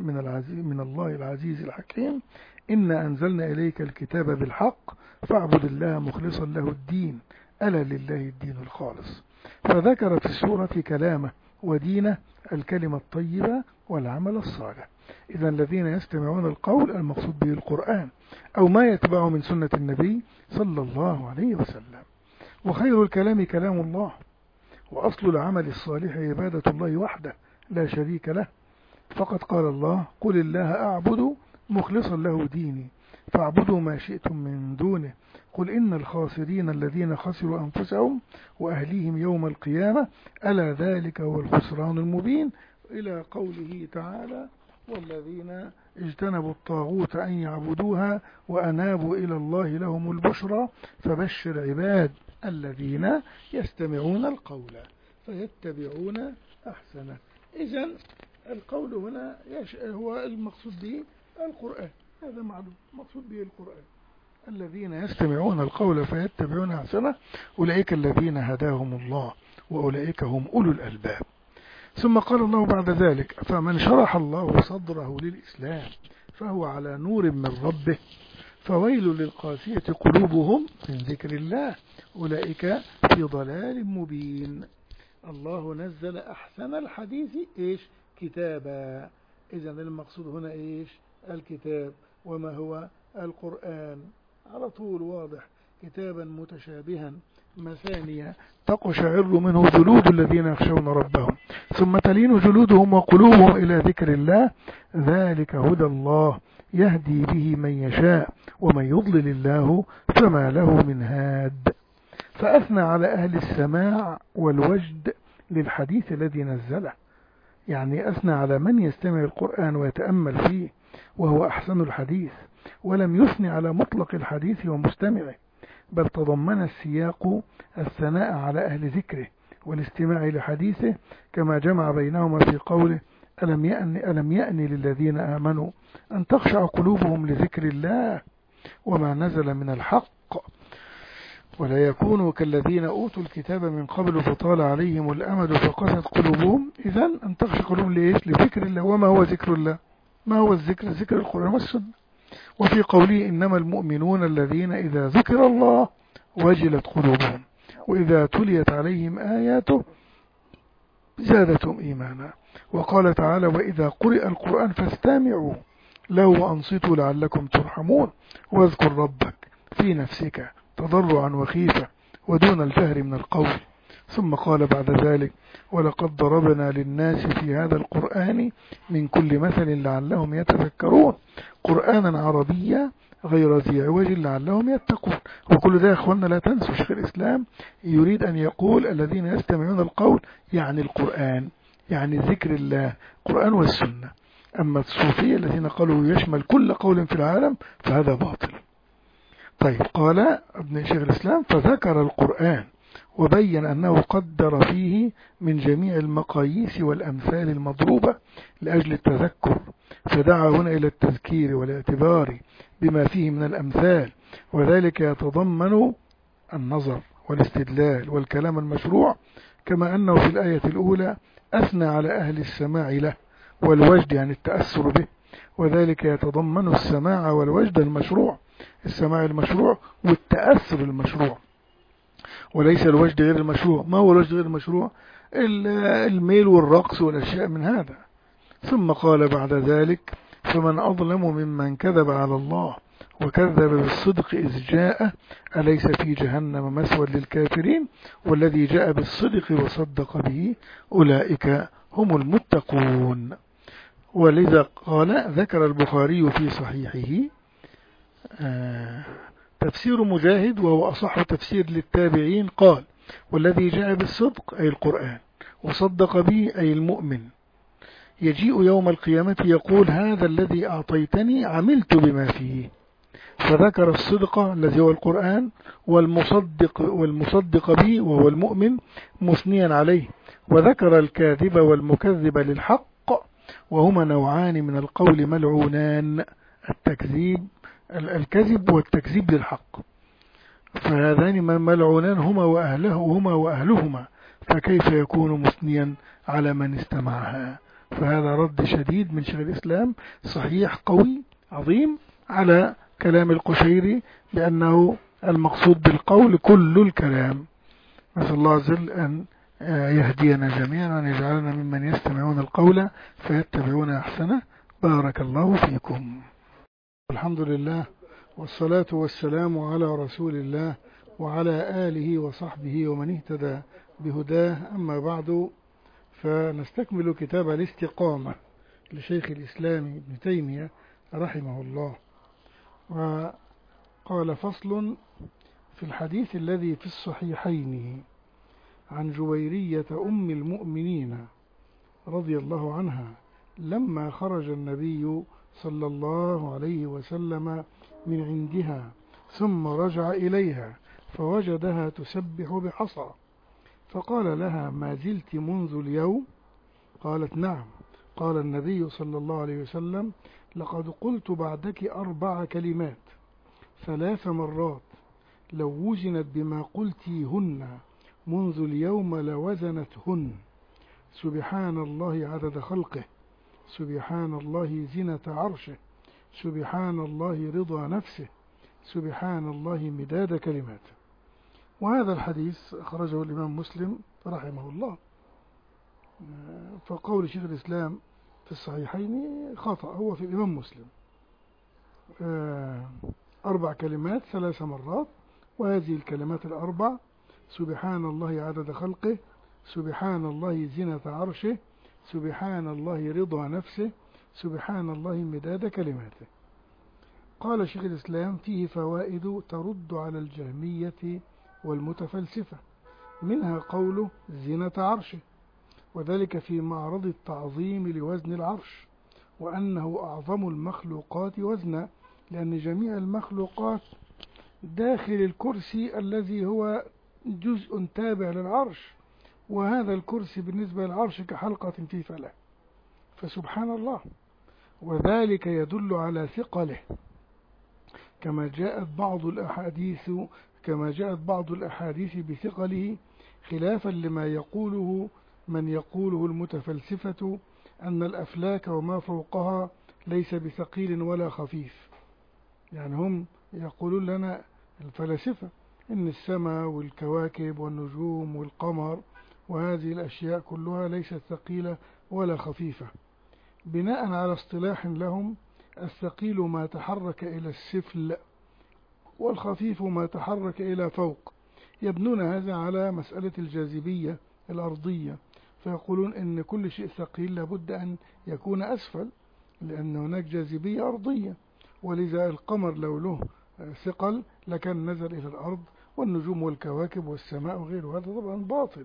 من الله العزيز الحكيم إنا أنزلنا إليك الكتاب بالحق فاعبد الله مخلصا له الدين ألا لله الدين الخالص. فذكر في السورة كلامه ودينه الكلمة الطيبة والعمل الصالح. إذا الذين يستمعون القول المقصود به القرآن أو ما يتبعه من سنة النبي صلى الله عليه وسلم. وخير الكلام كلام الله، وأصل العمل الصالح عبادة الله وحده لا شريك له. فقد قال الله قل الله أعبد مخلصا له ديني فاعبدوا ما شئتم من دونه قل إن الخاسرين الذين خسروا أنفسهم وأهليهم يوم القيامة ألا ذلك هو الخسران المبين، إلى قوله تعالى والذين اجتنبوا الطاغوت أن يعبدوها وأنابوا إلى الله لهم البشرى فبشر عباد الذين يستمعون القول فيتبعون أحسنه. إذن القول هنا هو المقصود به القرآن، هذا معلوم، مقصود به القرآن. الذين يستمعون القول فيتبعون أحسنه أولئك الذين هداهم الله وأولئك هم أولو الألباب. ثم قال الله بعد ذلك فمن شرح الله صدره للإسلام فهو على نور من ربه فويل للقاسية قلوبهم من ذكر الله أولئك في ضلال مبين. الله نزل أحسن الحديث إيش؟ كتابا. إذن المقصود هنا إيش؟ الكتاب. وما هو؟ القرآن. على طول واضح، كتابا متشابها مثانية تقشعر منه جلود الذين يخشون ربهم ثم تلين جلودهم وقلوبهم إلى ذكر الله ذلك هدى الله يهدي به من يشاء ومن يضلل الله فما له من هاد. فأثنى على أهل السماع والوجد للحديث الذي نزله، يعني أثنى على من يستمع القرآن ويتأمل فيه وهو أحسن الحديث، ولم يثني على مطلق الحديث ومستمعه، بل تضمن السياق الثناء على أهل ذكره والاستماع لحديثه، كما جمع بينهما في قوله: ألم يأن للذين آمنوا أن تخشع قلوبهم لذكر الله وما نزل من الحق ولا يكونوا كالذين أوتوا الكتاب من قبل فطال عليهم الأمد فقست قلوبهم. إذن أن تخشع قلوبهم لذكر الله. وما هو ذكر الله؟ ما هو الذكر؟ ذكر القرآن والسنة. وفي قوله: إنما المؤمنون الذين إذا ذكر الله وجلت قلوبهم وإذا تليت عليهم آياته زادتهم إيمانا. وقال تعالى: وإذا قرئ القرآن فاستمعوا له وأنصتوا لعلكم ترحمون واذكر ربك في نفسك تضرعا وخيفة ودون الجهر من القول. ثم قال بعد ذلك: ولقد ضربنا للناس في هذا القرآن من كل مثل لعلهم يتذكرون قرآنا عربيا غير ذي عوج لعلهم يتقون. وكل ده يا اخوانا لا تنسوا شيخ الإسلام يريد أن يقول الذين يستمعون القول يعني القرآن، يعني ذكر الله، القرآن والسنة. أما الصوفية الذين قالوا يشمل كل قول في العالم فهذا باطل. طيب، قال ابن شيخ الإسلام: فذكر القرآن وبين أنه قدر فيه من جميع المقاييس والأمثال المضروبة لأجل التذكر، فدعا هنا إلى التذكير والاعتبار بما فيه من الأمثال، وذلك يتضمن النظر والاستدلال والكلام المشروع، كما أنه في الآية الأولى أثنى على أهل السماع له والوجد، يعني التأثر به، وذلك يتضمن السماع والوجد المشروع، السماع المشروع والتأثر المشروع، وليس الوجد غير المشروع. ما هو الوجد غير المشروع؟ الميل والرقص والأشياء من هذا. ثم قال بعد ذلك: فمن أظلم ممن كذب على الله وكذب بالصدق إذ جاء أليس في جهنم مثوى للكافرين والذي جاء بالصدق وصدق به أولئك هم المتقون. ولذا قال: ذكر البخاري في صحيحه تفسير مجاهد وهو أصح تفسير للتابعين، قال: والذي جاء بالصدق أي القرآن وصدق به أي المؤمن يجيء يوم القيامة يقول: هذا الذي أعطيتني عملت بما فيه. فذكر الصدق الذي هو القرآن والمصدق به وهو المؤمن مثنيا عليه، وذكر الكاذب والمكذب للحق وهما نوعان من القول ملعونان: الكذب والتكذيب للحق، فهذان ملعونان هما وأهلهما، فكيف يكون مثنيا على من استمعها؟ فهذا رد شديد من شيخ الإسلام صحيح قوي عظيم على كلام القشيري بأنه المقصود بالقول كل الكلام. نسأل الله عز وجل أن يهدينا جميعا وأن يجعلنا ممن يستمعون القول فيتبعون أحسنه. بارك الله فيكم. الحمد لله والصلاة والسلام على رسول الله وعلى آله وصحبه ومن اهتدى بهداه. أما بعد، فنستكمل كتاب الاستقامة لشيخ الإسلام ابن تيمية رحمه الله. وقال: فصل في الحديث الذي في الصحيحين عن جويرية أم المؤمنين رضي الله عنها لما خرج النبي صلى الله عليه وسلم من عندها ثم رجع إليها فوجدها تسبح بحصى، فقال لها: ما زلت منذ اليوم؟ قالت: نعم. قال النبي صلى الله عليه وسلم: لقد قلت بعدك 4 كلمات 3 مرات لو وزنت بما قلتيهن منذ اليوم لوزنتهن: سبحان الله عدد خلقه، سبحان الله زنة عرشه، سبحان الله رضا نفسه، سبحان الله مداد كلماته. وهذا الحديث أخرجه الإمام مسلم رحمه الله. فقول شيخ الإسلام في الصحيحين خطأ، هو في الإمام مسلم 4 كلمات 3 مرات، وهذه الكلمات 4: سبحان الله عدد خلقه، سبحان الله زنة عرشه، سبحان الله رضا نفسه، سبحان الله مداد كلماته. قال شيخ الإسلام: فيه فوائد ترد على الجهمية والمتفلسفة، منها قوله زنة عرشه، وذلك في معرض التعظيم لوزن العرش، وأنه أعظم المخلوقات وزنا، لأن جميع المخلوقات داخل الكرسي الذي هو جزء تابع للعرش، وهذا الكرسي بالنسبة للعرش كحلقة في فلاة، فسبحان الله. وذلك يدل على ثقله، كما جاءت بعض الأحاديث بثقله، خلافا لما يقوله من يقوله المتفلسفة أن الأفلاك وما فوقها ليس بثقيل ولا خفيف. يعني هم يقولون لنا الفلاسفة إن السماء والكواكب والنجوم والقمر وهذه الأشياء كلها ليست ثقيلة ولا خفيفة، بناء على اصطلاح لهم: الثقيل ما تحرك إلى السفل، والخفيف ما تحرك إلى فوق. يبنون هذا على مسألة الجاذبية الأرضية، فيقولون إن كل شيء ثقيل لابد أن يكون أسفل، لأن هناك جاذبية أرضية، ولذا القمر لو له ثقل لكان نزل إلى الأرض، والنجوم والكواكب والسماء وغيره. هذا طبعا باطل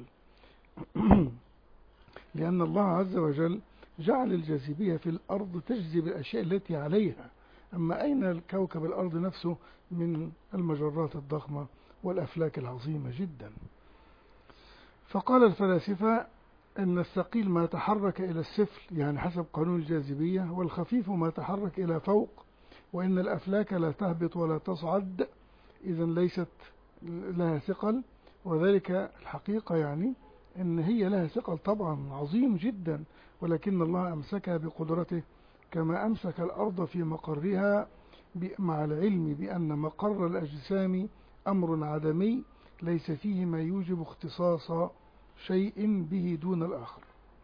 لأن الله عز وجل جعل الجاذبية في الأرض تجذب الأشياء التي عليها، أما أين الكوكب الأرض نفسه من المجرات الضخمة والأفلاك العظيمة جدا. فقال الفلاسفة أن الثقيل ما تحرك إلى السفل، يعني حسب قانون الجاذبية، والخفيف ما تحرك إلى فوق، وإن الأفلاك لا تهبط ولا تصعد، إذن ليست لها ثقل. وذلك الحقيقة يعني أن هي لها ثقل طبعا عظيم جدا، ولكن الله أمسكها بقدرته، كما أمسك الأرض في مقرها، مع العلم بأن مقر الأجسام أمر عدمي ليس فيه ما يوجب اختصاص شيء به دون الآخر.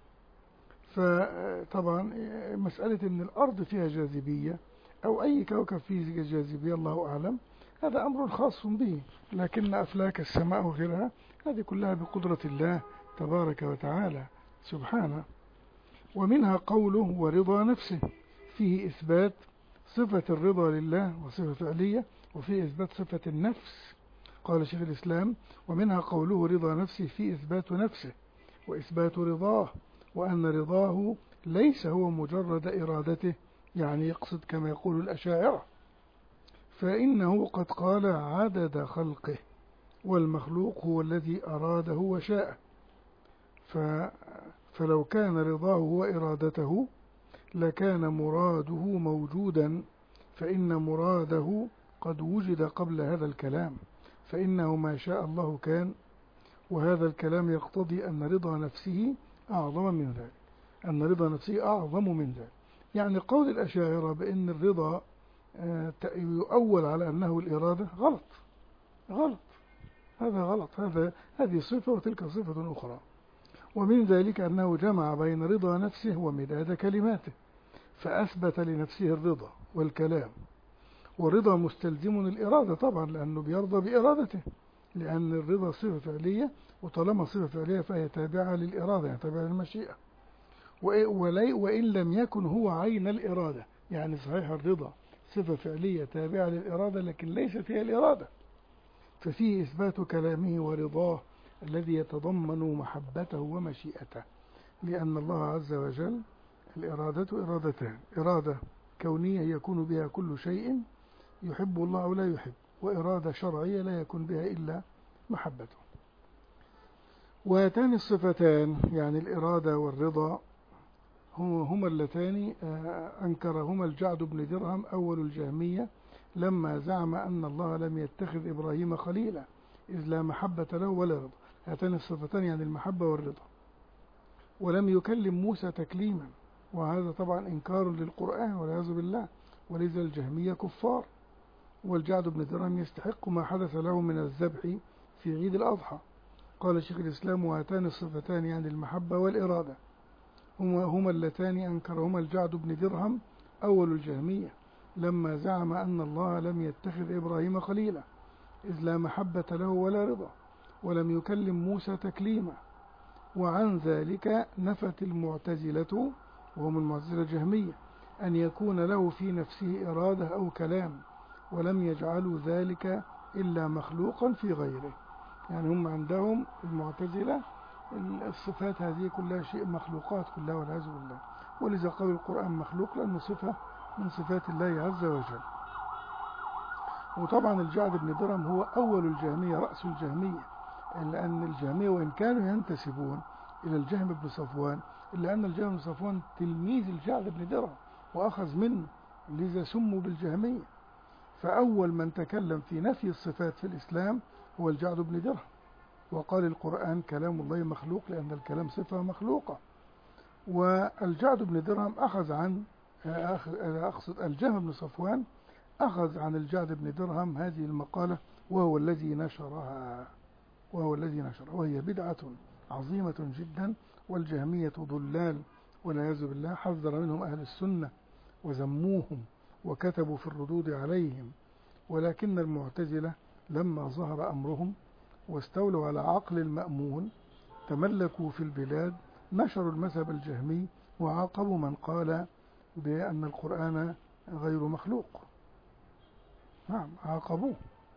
فطبعا مسألة أن الأرض فيها جاذبية أو أي كوكب فيه جاذبية الله أعلم، هذا أمر خاص به، لكن أفلاك السماء وغيرها هذه كلها بقدرة الله تبارك وتعالى سبحانه. ومنها قوله ورضا نفسه، فيه إثبات صفة الرضا لله وصفة فعلية، وفيه إثبات صفة النفس. قال شيخ الإسلام: ومنها قوله رضا نفسه، فيه إثبات نفسه وإثبات رضاه، وأن رضاه ليس هو مجرد إرادته، يعني يقصد كما يقول الأشاعرة، فإنه قد قال عدد خلقه، والمخلوق هو الذي أراده وشاءه. فلو كان رضاه هو إرادته لكان مراده موجودا، فإن مراده قد وجد قبل هذا الكلام، فإنه ما شاء الله كان. وهذا الكلام يقتضي أن رضا نفسه أعظم من ذلك، أن رضا نفسه أعظم من ذلك. يعني قول الأشاعرة بأن الرضا يؤول على أنه الإرادة غلط، هذا غلط، هذه صفة وتلك صفة أخرى. ومن ذلك أنه جمع بين رضا نفسه ومداد كلماته، فأثبت لنفسه الرضا والكلام، والرضا مستلزم الإرادة طبعا، لأنه بيرضى بإرادته، لأن الرضا صفة فعلية، وطالما صفة فعلية فهي تابعة للإرادة، يعني تابعة للمشيئة، وإن لم يكن هو عين الإرادة. يعني صحيح الرضا صفة فعلية تابعة للإرادة، لكن ليست هي الإرادة، ففيه إثبات كلامه ورضاه الذي يتضمن محبته ومشيئته، لأن الله عز وجل الإرادة إرادتان: إرادة كونية يكون بها كل شيء يحب الله أو لا يحب، وإرادة شرعية لا يكون بها إلا محبته. وهاتان الصفتان يعني الإرادة والرضا هما اللتان أنكرهما الجعد بن درهم أول الجهمية لما زعم أن الله لم يتخذ إبراهيم خليلا، إذ لا محبة له ولا رضا. هاتان الصفتان يعني المحبة والرضا. ولم يكلم موسى تكليما، وهذا طبعا إنكار للقرآن والعياذ بالله، ولذا الجهمية كفار. والجعد بن درهم يستحق ما حدث له من الذبح في عيد الأضحى. قال شيخ الإسلام: وهاتان الصفتان يعني المحبة والإرادة هما اللتان أنكرهما الجعد بن درهم أول الجهمية لما زعم أن الله لم يتخذ إبراهيم خليلا، إذ لا محبة له ولا رضا، ولم يكلم موسى تكليما. وعن ذلك نفت المعتزلة، وهم المعتزلة الجهمية، أن يكون له في نفسه إرادة أو كلام، ولم يجعلوا ذلك إلا مخلوقا في غيره. يعني هم عندهم المعتزلة الصفات هذه كلها شيء مخلوقات كلها والعياذ بالله. ولذا قول القرآن مخلوق لأنه صفة من صفات الله عز وجل. وطبعا الجعد بن درهم هو أول الجهمية، رأس الجهمية، لأن الجهمية وإن كانوا ينتسبون إلى الجهم بن صفوان إلا أن الجهم بن صفوان تلميذ الجعد بن درهم وأخذ منه، لذا سموا بالجهمية. فأول من تكلم في نفي الصفات في الإسلام هو الجعد بن درهم، وقال القرآن كلام الله مخلوق لأن الكلام صفة مخلوقة. والجعد بن درهم أقصد الجهم بن صفوان أخذ عن الجعد بن درهم هذه المقالة وهو الذي نشرها، وهي بدعة عظيمة جدا. والجهمية ضلال والعياذ بالله، حذر منهم أهل السنة وذموهم وكتبوا في الردود عليهم. ولكن المعتزلة لما ظهر أمرهم واستولوا على عقل المأمون تملكوا في البلاد، نشروا المذهب الجهمي وعاقبوا من قال بأن القرآن غير مخلوق. نعم عاقبوه.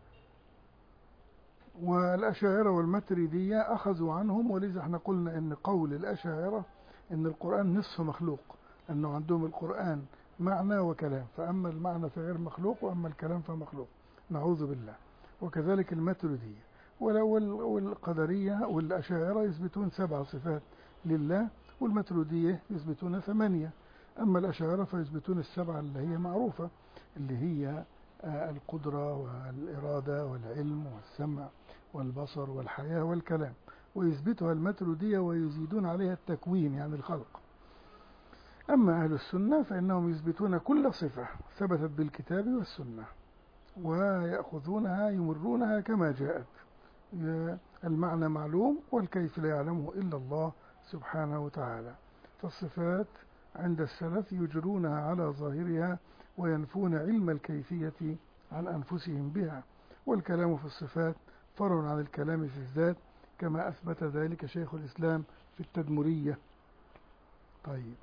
والأشاعرة والماتريدية أخذوا عنهم، ولذا احنا قلنا ان قول الأشاعرة ان القرآن نصف مخلوق، انه عندهم القرآن معنى وكلام، فأما المعنى فغير مخلوق وأما الكلام فمخلوق، نعوذ بالله. وكذلك الماتريدية والقدرية والأشاعرة يثبتون 7 صفات لله، والماتريدية يثبتون 8. أما الأشاعرة فيثبتون 7 اللي هي معروفة، اللي هي القدرة والإرادة والعلم والسمع والبصر والحياة والكلام، ويثبتها الماتريدية ويزيدون عليها التكوين يعني الخلق. أما أهل السنة فإنهم يثبتون كل صفة ثبتت بالكتاب والسنة ويأخذونها يمرونها كما جاءت، المعنى معلوم والكيف لا يعلمه إلا الله سبحانه وتعالى. فالصفات عند السلف يجرونها على ظاهرها وينفون علم الكيفية عن أنفسهم بها. والكلام في الصفات فرع عن الكلام في الذات كما أثبت ذلك شيخ الإسلام في التدمرية. طيب،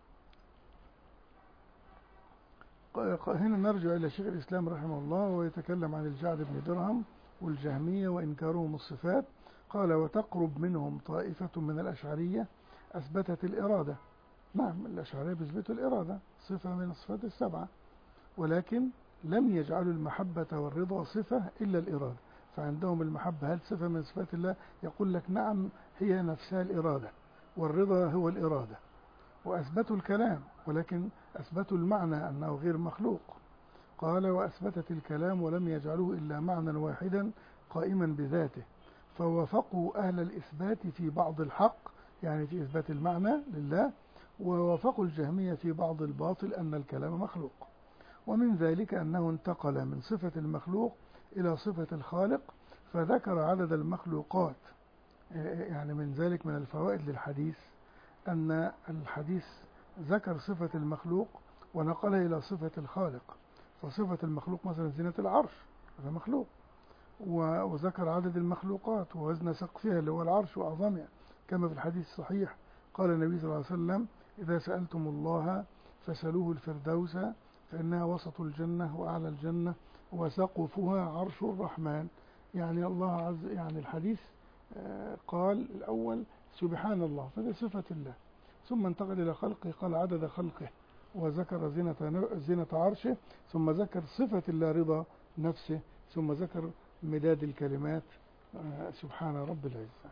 هنا نرجع إلى شيخ الإسلام رحمه الله ويتكلم عن الجعد بن درهم والجهمية وإنكارهم الصفات. قال: وتقرب منهم طائفة من الأشعرية أثبتت الإرادة. نعم، الأشعرية بيثبتوا الإرادة صفة من الصفات 7، ولكن لم يجعلوا المحبة والرضا صفة إلا الإرادة. فعندهم المحبة هل صفة من صفات الله؟ يقول لك نعم، هي نفسها الإرادة، والرضا هو الإرادة. وأثبتوا الكلام ولكن أثبتوا المعنى أنه غير مخلوق. قال: وأثبتت الكلام ولم يجعلوه إلا معنى واحدا قائما بذاته، فوافقوا أهل الإثبات في بعض الحق، يعني في إثبات المعنى لله، ووافقوا الجهمية في بعض الباطل أن الكلام مخلوق. ومن ذلك أنه انتقل من صفة المخلوق إلى صفة الخالق، فذكر عدد المخلوقات. يعني من ذلك من الفوائد للحديث أن الحديث ذكر صفة المخلوق ونقلها إلى صفة الخالق. فصفة المخلوق مثلا زينة العرش، هذا مخلوق، وذكر عدد المخلوقات ووزن سقفها اللي هو العرش وأعظمها، كما في الحديث الصحيح قال النبي صلى الله عليه وسلم: إذا سألتم الله فسألوه الفردوس فإنها وسط الجنة وأعلى الجنة وسقفها عرش الرحمن. يعني الله عز، يعني الحديث قال الأول سبحان الله، فهذا صفة الله، ثم انتقل إلى خلقه قال عدد خلقه، وذكر زينة عرشه، ثم ذكر صفة الله رضا نفسه، ثم ذكر مداد الكلمات سبحان رب العزة.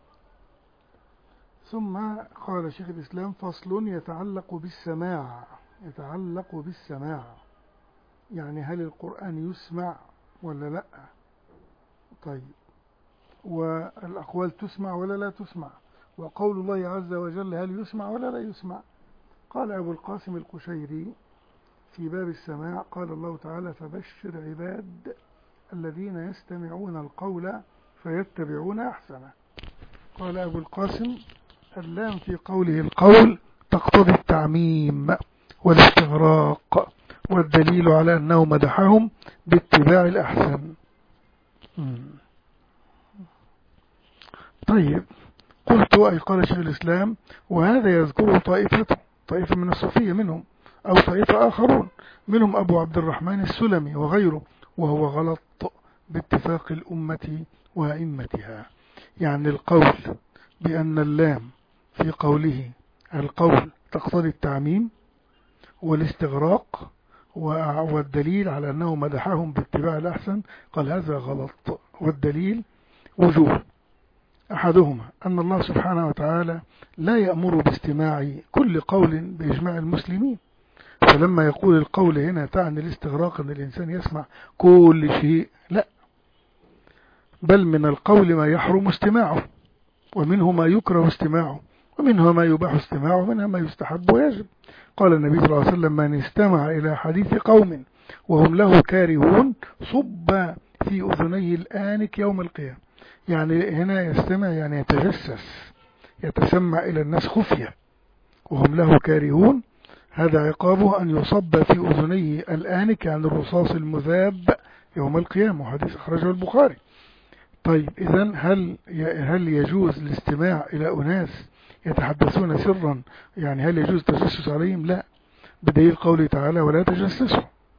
ثم قال شيخ الإسلام: فصل يتعلق بالسماع، يعني هل القرآن يسمع ولا لا؟ طيب، والأقوال تسمع ولا لا تسمع؟ وقول الله عز وجل هل يسمع ولا لا يسمع؟ قال أبو القاسم القشيري في باب السماع: قال الله تعالى: فبشر عباد الذين يستمعون القول فيتبعون أحسنه. قال أبو القاسم: اللام في قوله القول تقتضي التعميم والاستغراق، والدليل على أنه مدحهم باتباع الأحسن. طيب، قلت أي قال شيخ الإسلام: وهذا يذكره طائفة من الصوفية منهم، أو طائفة آخرون منهم أبو عبد الرحمن السلمي وغيره، وهو غلط باتفاق الأمة وأئمتها. يعني القول بأن اللام في قوله القول تقتضي التعميم والاستغراق، والدليل على أنه مدحهم باتباع الأحسن، قال هذا غلط. والدليل وجوه: أحدهما أن الله سبحانه وتعالى لا يأمر باستماع كل قول بإجماع المسلمين، فلما يقول القول هنا تعني الاستغراق أن الإنسان يسمع كل شيء، لا، بل من القول ما يحرم استماعه، ومنه ما يكره استماعه، ومنه ما يباح استماعه، ومنها ما يستحب ويجب. قال النبي صلى الله عليه وسلم: من استمع إلى حديث قوم وهم له كارهون صب في أذنيه الآنك يوم القيامة. يعني هنا يستمع يعني يتجسس، يتسمع إلى الناس خفية، وهم له كارهون، هذا عقابه أن يصب في أذنيه الآنك عن الرصاص المذاب يوم القيامة، حديث أخرجه البخاري. طيب إذن هل يجوز الاستماع إلى أناس يتحدثون سرا؟ يعني هل يجوز التجسس عليهم؟ لا، بدليل قوله تعالى: ولا تجسسوا.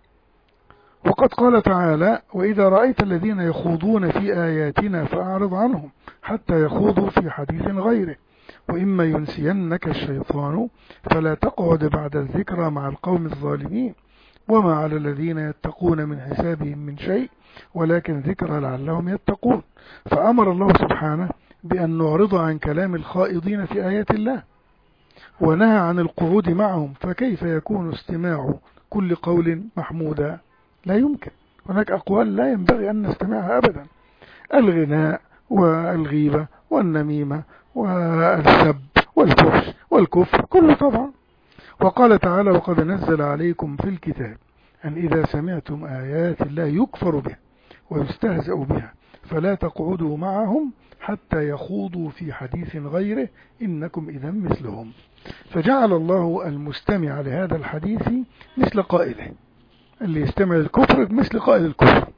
وقد قال تعالى: وإذا رأيت الذين يخوضون في آياتنا فأعرض عنهم حتى يخوضوا في حديث غيره، وإما ينسينك الشيطان فلا تقعد بعد الذكرى مع القوم الظالمين، وما على الذين يتقون من حسابهم من شيء ولكن ذكرى لعلهم يتقون. فأمر الله سبحانه بأن نعرض عن كلام الخائضين في آيات الله، ونهى عن القعود معهم، فكيف يكون استماع كل قول محمودا؟ لا يمكن. هناك أقوال لا ينبغي أن نستمعها أبدا: الغناء والغيبة والنميمة والسب والفحش والكفر، كله طبعا. وقال تعالى: وقد نزل عليكم في الكتاب أن إذا سمعتم آيات الله يكفر بها ويستهزأ بها فلا تقعدوا معهم حتى يخوضوا في حديث غيره إنكم إذا مثلهم. فجعل الله المستمع لهذا الحديث مثل قائله، اللي يستمع الكفر مثل قائل الكفر.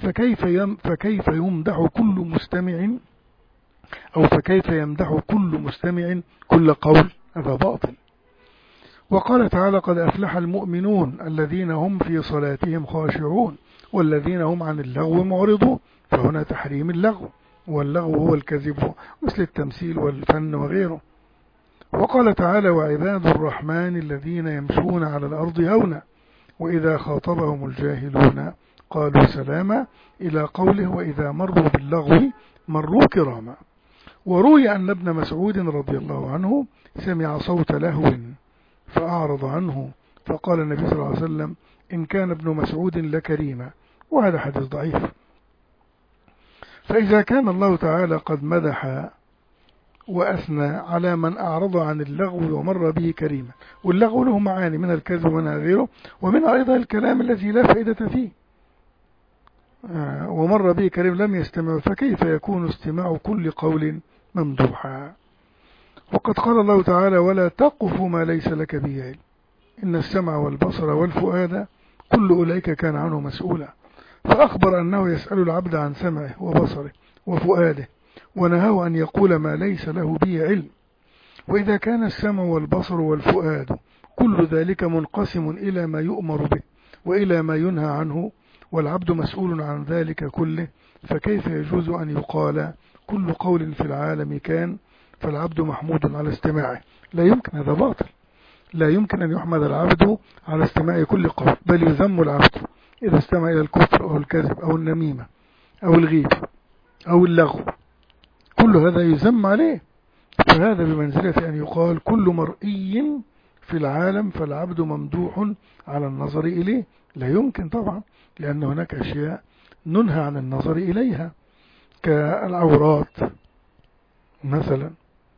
فكيف يمدح كل مستمع، أو فكيف يمدح كل مستمع كل قول؟ هذا باطل. وقال تعالى: قد أفلح المؤمنون الذين هم في صلاتهم خاشعون والذين هم عن اللغو معرضون. فهنا تحريم اللغو، واللغو هو الكذب مثل التمثيل والفن وغيره. وقال تعالى: وعباد الرحمن الذين يمشون على الأرض هونا وإذا خاطبهم الجاهلون قالوا سلاما، إلى قوله: وإذا مروا باللغو مروا كراما. وروي أن ابن مسعود رضي الله عنه سمع صوت لهو فأعرض عنه، فقال النبي صلى الله عليه وسلم: إن كان ابن مسعود لكريما. وهذا حديث ضعيف. فإذا كان الله تعالى قد مدح وأثنى على من أعرض عن اللغو ومر به كريما، واللغو له معاني من الكذب ومنها غيره، ومن أيضا الكلام الذي لا فائدة فيه، ومر به كريم لم يستمع، فكيف يكون استماع كل قول ممدوحا؟ وقد قال الله تعالى: ولا تقف ما ليس لك به علم إن السمع والبصر والفؤاد كل أولئك كان عنه مسؤولا. فأخبر أنه يسأل العبد عن سمعه وبصره وفؤاده، ونهاه أن يقول ما ليس له به علم. وإذا كان السمع والبصر والفؤاد كل ذلك منقسم إلى ما يؤمر به وإلى ما ينهى عنه، والعبد مسؤول عن ذلك كله، فكيف يجوز أن يقال كل قول في العالم كان فالعبد محمود على استماعه؟ لا يمكن، هذا باطل. لا يمكن أن يحمد العبد على استماع كل قول، بل يذم العبد إذا استمع إلى الكفر أو الكذب أو النميمة أو الغيب أو اللغو، كل هذا يذم عليه. فهذا بمنزلة أن يقال كل مرئي في العالم فالعبد ممدوح على النظر إليه. لا يمكن طبعا، لأن هناك أشياء ننهى عن النظر إليها كالعورات مثلا.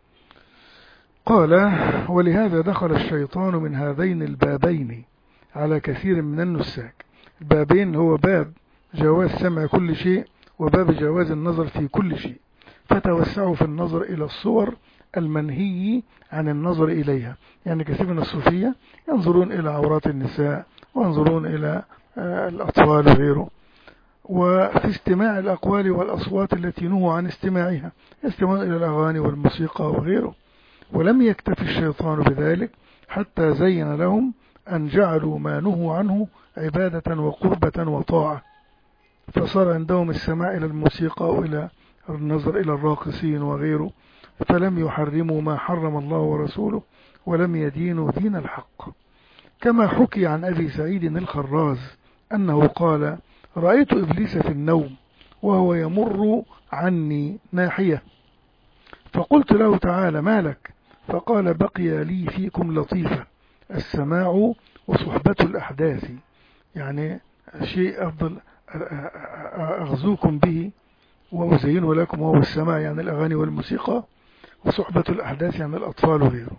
قال: ولهذا دخل الشيطان من هذين البابين على كثير من النساك. البابين هو باب جواز سمع كل شيء وباب جواز النظر في كل شيء، فتوسعوا في النظر إلى الصور المنهي عن النظر إليها. يعني كثير من الصوفية ينظرون إلى عورات النساء وينظرون إلى الأطفال وغيره، وفي استماع الأقوال والأصوات التي نهوا عن استماعها يستمعون إلى الأغاني والموسيقى وغيره. ولم يكتفي الشيطان بذلك حتى زين لهم أن جعلوا ما نهوا عنه عبادة وقربة وطاعة، فصار عندهم السماع إلى الموسيقى وإلى النظر إلى الراقصين وغيره، فلم يحرموا ما حرم الله ورسوله ولم يدينوا دين الحق. كما حكي عن أبي سعيد الخراز أنه قال: رأيت إبليس في النوم وهو يمر عني ناحية، فقلت له: تعالى، ما لك؟ فقال: بقي لي فيكم لطيفة، السماع وصحبة الأحداث، يعني شيء أفضل أغزوكم به وأزينه لكم، وهو السماع يعني الأغاني والموسيقى، وصحبة الأحداث يعني الأطفال وغيره.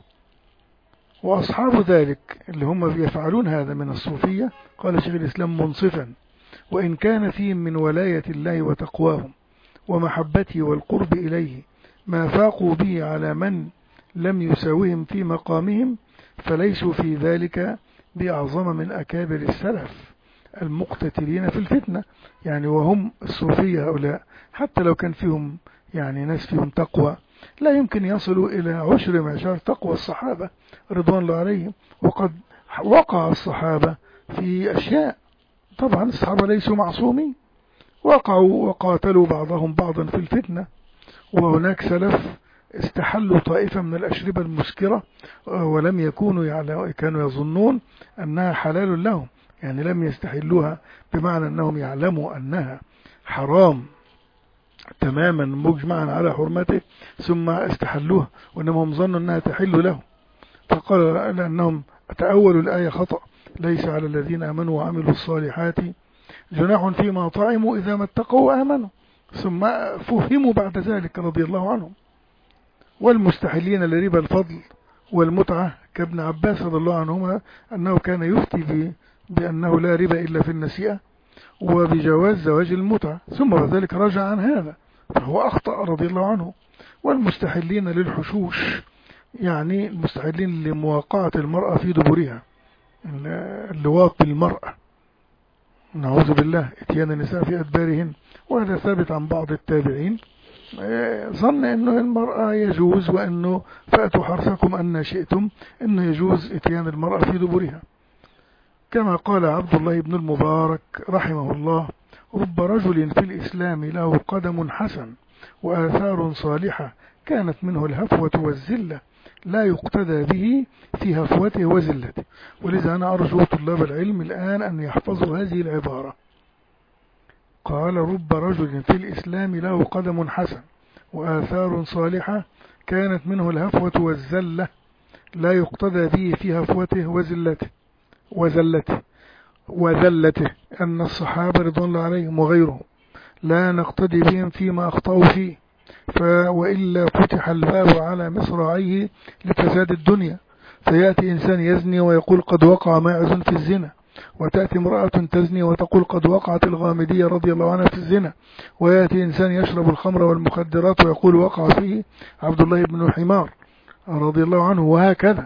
وأصحاب ذلك اللي هم يفعلون هذا من الصوفية، قال شيخ الإسلام منصفا: وإن كان فيهم من ولاية الله وتقواهم ومحبته والقرب إليه ما فاقوا به على من لم يساوهم في مقامهم، فليسوا في ذلك بأعظم من أكابر السلف المقتتلين في الفتنة. يعني وهم الصوفية هؤلاء حتى لو كان فيهم يعني ناس فيهم تقوى، لا يمكن يصلوا إلى عشر معشار تقوى الصحابة رضوان الله عليهم. وقد وقع الصحابة في أشياء، طبعا الصحابة ليسوا معصومين، وقعوا وقاتلوا بعضهم بعضا في الفتنة. وهناك سلف استحلوا طائفة من الأشربة المسكرة ولم يكونوا كانوا يظنون أنها حلال لهم، يعني لم يستحلوها بمعنى أنهم يعلموا أنها حرام تماما مجمعا على حرمته ثم استحلوها، وإنما هم ظنوا أنها تحل لهم. فقال لأنهم تأولوا الآية خطأ: ليس على الذين آمنوا وعملوا الصالحات جناح فيما طعموا إذا ما اتقوا وآمنوا، ثم فهموا بعد ذلك رضي الله عنهم. والمستحلين لربا الفضل والمتعة كابن عباس رضي الله عنهما أنه كان يفتي بأنه لا ربا إلا في النسيئة وبجواز زواج المتعة، ثم بعد ذلك رجع عن هذا، فهو أخطأ رضي الله عنه. والمستحلين للحشوش، يعني المستحلين لمواقعة المرأة في دبرها، اللواط بالمرأة، نعوذ بالله، اتيان النساء في أدبارهن. وهذا ثابت عن بعض التابعين، ظن أنه المرأة يجوز، وأنه فأتوا حرثكم أن شئتم، أنه يجوز اتيان المرأة في دبرها. كما قال عبد الله بن المبارك رحمه الله: رب رجل في الإسلام له قدم حسن وآثار صالحة كانت منه الهفوة والزلة لا يقتدى به في هفوته وزلته. ولذا أنا أرجو طلاب العلم الآن أن يحفظوا هذه العبارة. قال: رب رجل في الإسلام له قدم حسن وآثار صالحة كانت منه الهفوة والزلة لا يقتدى به في هفوته وذلته، أن الصحابة رضوان الله عليهم وغيرهم لا نقتدي بهم فيما أخطأوا فيه، وإلا فتح الباب على مصراعيه لفساد الدنيا، فيأتي إنسان يزني ويقول قد وقع ماعز في الزنا، وتأتي امرأة تزني وتقول قد وقعت الغامدية رضي الله عنها في الزنا، ويأتي إنسان يشرب الخمر والمخدرات ويقول وقع فيه عبد الله بن الحمار رضي الله عنه، وهكذا.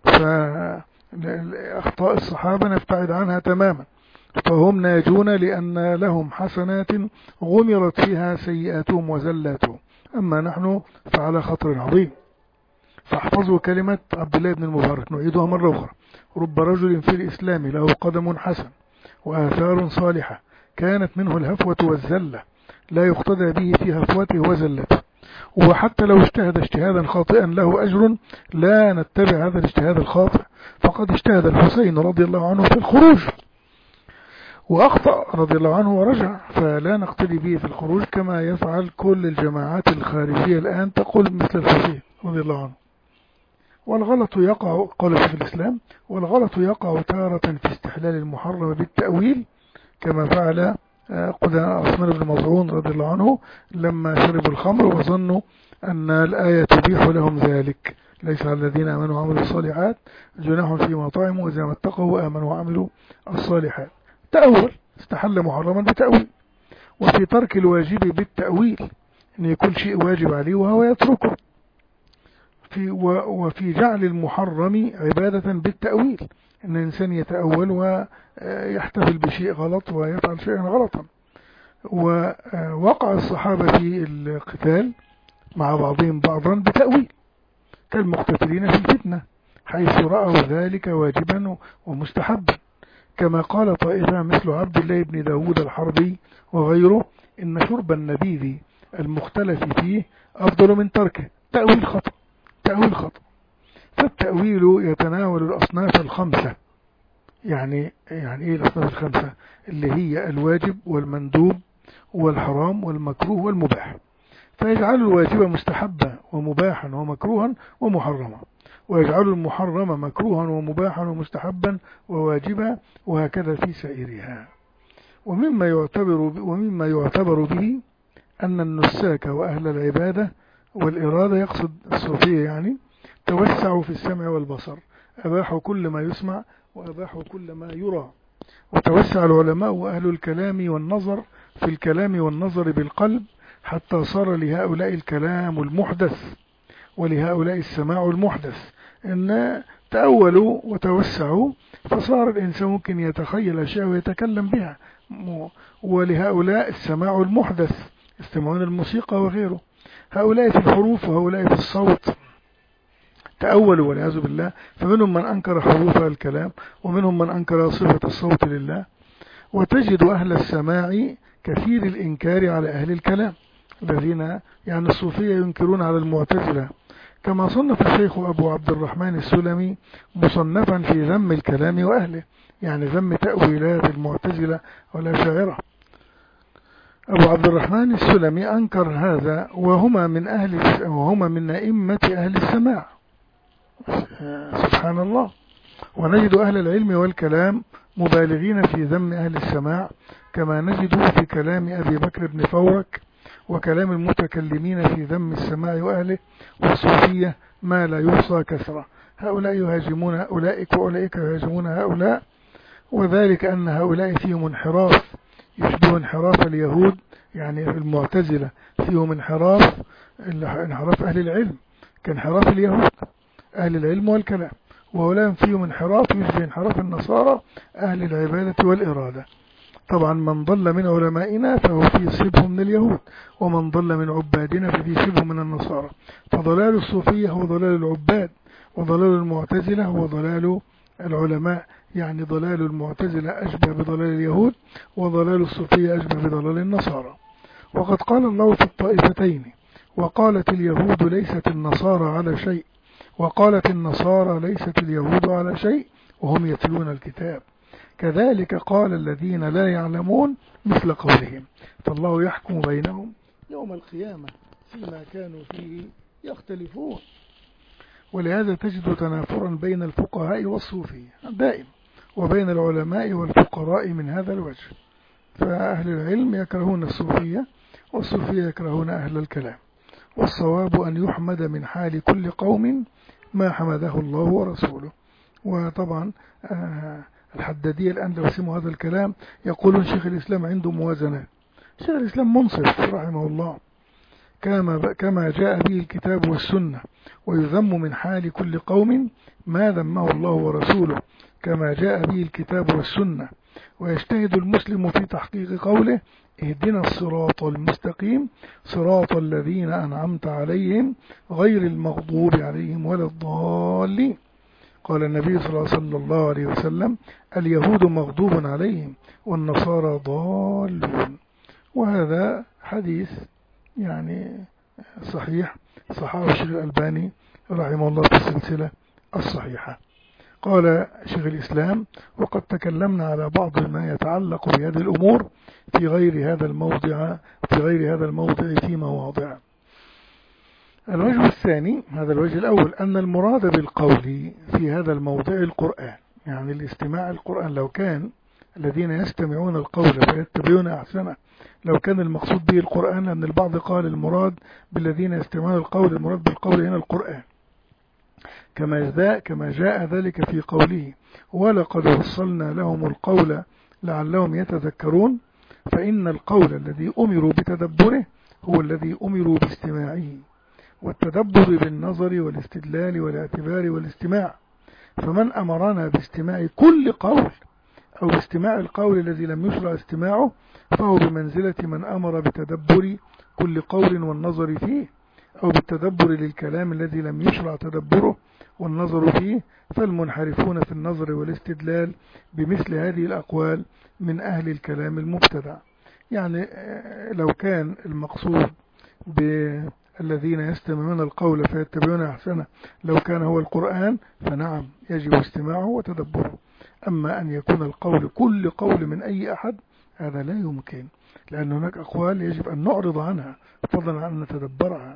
فأخطاء الصحابة نبتعد عنها تماما، فهم ناجون لأن لهم حسنات غمرت فيها سيئاتهم وزلاتهم، أما نحن فعلى خطر عظيم. فاحفظوا كلمة عبد الله بن المبارك، نعيدها مرة أخرى: رب رجل في الإسلام له قدم حسن وآثار صالحة كانت منه الهفوة والزلة لا يقتدى به في هفوته وزلته. وحتى لو اجتهد اجتهادا خاطئا له أجر، لا نتبع هذا الاجتهاد الخاطئ، فقد اجتهد الحسين رضي الله عنه في الخروج وأخطأ رضي الله عنه ورجع، فلا نقتدي به في الخروج كما يفعل كل الجماعات الخارجية الآن تقول مثل الحسين رضي الله عنه. والغلط يقع، قال شيخ الإسلام: والغلط يقع تارة في استحلال المحرم بالتأويل، كما فعل عثمان بن مظعون رضي الله عنه لما شربوا الخمر وظنوا أن الآية تبيح لهم ذلك: ليس على الذين آمنوا وعملوا الصالحات جناح فيما طعموا إذا ما اتقوا وآمنوا وعملوا الصالحات. تأول، استحل محرما بتأويل. وفي ترك الواجب بالتأويل، أن يكون شيء واجب عليه وهو يتركه. وفي جعل المحرم عبادة بالتأويل، أن الإنسان يتأول ويحتفل بشيء غلط ويفعل شيئا غلطا. ووقع الصحابة في القتال مع بعضهم بعضا بتأويل، كالمقتتلين في الفتنة، حيث رأوا ذلك واجبا ومستحبا، كما قال طائفة مثل عبد الله بن داود الحربي وغيره: إن شرب النبيذ المختلف فيه أفضل من تركه، تأويل خطأ. فالتأويل يتناول الأصناف الخمسة. يعني إيه الأصناف الخمسة؟ اللي هي الواجب والمندوب والحرام والمكروه والمباح. فيجعل الواجب مستحبا ومباحا ومكروها ومحرما، ويجعل المحرم مكروها ومباحا ومستحبا وواجبا، وهكذا في سائرها. ومما يعتبر به أن النساك وأهل العبادة والإرادة، يقصد الصوفية يعني، توسعوا في السمع والبصر، أباحوا كل ما يسمع وأباحوا كل ما يرى. وتوسع العلماء وأهل الكلام والنظر في الكلام والنظر بالقلب، حتى صار لهؤلاء الكلام المحدث ولهؤلاء السماع المحدث، إن تأولوا وتوسعوا، فصار الإنسان ممكن يتخيل أشياء ويتكلم بها. ولهؤلاء السماع المحدث، يستمعون الموسيقى وغيره. هؤلاء في الحروف وهؤلاء في الصوت تأولوا والعياذ بالله. فمنهم من أنكر حروف الكلام، ومنهم من أنكر صفة الصوت لله. وتجد أهل السماع كثير الإنكار على أهل الكلام، الذين يعني الصوفية ينكرون على المعتزلة. كما صنف الشيخ أبو عبد الرحمن السلمي مصنفا في ذم الكلام وأهله، يعني ذم تأويلات المعتزلة والأشاعرة. أبو عبد الرحمن السلمي أنكر هذا، وهما من أئمة أهل السماع، سبحان الله. ونجد أهل العلم والكلام مبالغين في ذم أهل السماع، كما نجد في كلام أبي بكر بن فورك وكلام المتكلمين في ذم السماع وأهله والصوفية ما لا يحصى كثرة. هؤلاء يهاجمون أولئك وأولئك يهاجمون هؤلاء، وذلك أن هؤلاء فيهم انحراف يشبه انحراف اليهود، يعني المعتزلة فيهم انحراف أهل العلم كانحراف اليهود أهل العلم والكلام، وهؤلاء فيهم انحراف يشبه انحراف النصارى أهل العبادة والإرادة. طبعا من ضل من علمائنا فهو في شبه من اليهود، ومن ضل من عبادنا ففي شبه من النصارى. فضلال الصوفية هو ضلال العباد، وضلال المعتزلة هو ضلال العلماء. يعني ضلال المعتزلة أشبه بضلال اليهود، وضلال الصوفية أشبه بضلال النصارى. وقد قال الله في الطائفتين: وقالت اليهود ليست النصارى على شيء، وقالت النصارى ليست اليهود على شيء وهم يتلون الكتاب، كذلك قال الذين لا يعلمون مثل قولهم، فالله يحكم بينهم يوم القيامة فيما كانوا فيه يختلفون. ولهذا تجد تنافرا بين الفقهاء والصوفية دائم، وبين العلماء والفقراء من هذا الوجه. فأهل العلم يكرهون الصوفية، والصوفية يكرهون أهل الكلام. والصواب أن يحمد من حال كل قوم ما حمده الله ورسوله. وطبعا الحدادية الآن لو سمعوا هذا الكلام يقولون شيخ الإسلام عنده موازنات. شيخ الإسلام منصف رحمه الله، كما جاء به الكتاب والسنة، ويذم من حال كل قوم ما ذمه الله ورسوله كما جاء به الكتاب والسنة. ويجتهد المسلم في تحقيق قوله: اهدنا الصراط المستقيم صراط الذين أنعمت عليهم غير المغضوب عليهم ولا الضالين. قال النبي صلى الله عليه وسلم: اليهود مغضوب عليهم والنصارى ضالون. وهذا حديث يعني صحيح، صححه الشيخ الألباني رحمه الله في السلسلة الصحيحة. قال شيخ الإسلام: وقد تكلمنا على بعض ما يتعلق بهذه الأمور في غير هذا الموضع في مواضع. الوجه الثاني، هذا الوجه الأول، أن المراد بالقول في هذا الموضع القرآن، يعني الاستماع القرآن. لو كان الذين يستمعون القول فيتبعون أحسنه، لو كان المقصود به القرآن، لأن البعض قال المراد بالذين يستمعون القول، المراد بالقول هنا القرآن، كما جاء ذلك في قوله: ولقد وصلنا لهم القول لعلهم يتذكرون. فإن القول الذي أمروا بتدبره هو الذي أمروا باستماعه، والتدبر بالنظر والاستدلال والاعتبار والاستماع. فمن أمرنا باستماع كل قول أو باستماع القول الذي لم يشرع استماعه، فهو بمنزلة من أمر بتدبر كل قول والنظر فيه، أو بالتدبر للكلام الذي لم يشرع تدبره والنظر فيه. فالمنحرفون في النظر والاستدلال بمثل هذه الأقوال من أهل الكلام المبتدع. يعني لو كان المقصود الذين يستمعون القول فيتبعون أحسنه لو كان هو القرآن فنعم يجب استماعه وتدبره. أما أن يكون القول كل قول من أي أحد هذا لا يمكن، لأن هناك أقوال يجب أن نعرض عنها فضلا عن نتدبرها.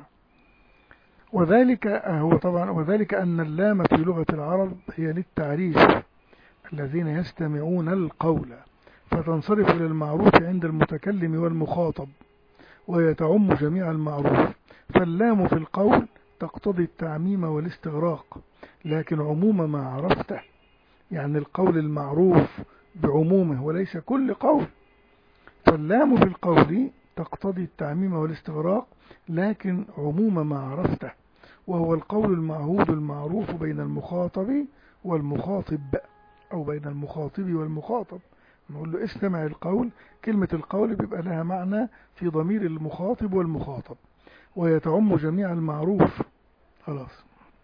وذلك أن اللام في لغة العرب هي للتعريف، الذين يستمعون القول، فتنصرف إلى المعروف عند المتكلم والمخاطب، وهي تعم جميع المعروف. فاللام في القول تقتضي التعميم والاستغراق، لكن عموم ما عرفته، يعني القول المعروف بعمومه وليس كل قول. فاللام في القول تقتضي التعميم والاستغراق، لكن عموم ما عرفته، وهو القول المعهود المعروف بين المخاطب والمخاطب، أو بين المخاطب والمخاطب. نقول له استمع القول، كلمة القول بيبقى لها معنى في ضمير المخاطب والمخاطب، وهي تعم جميع المعروف خلاص.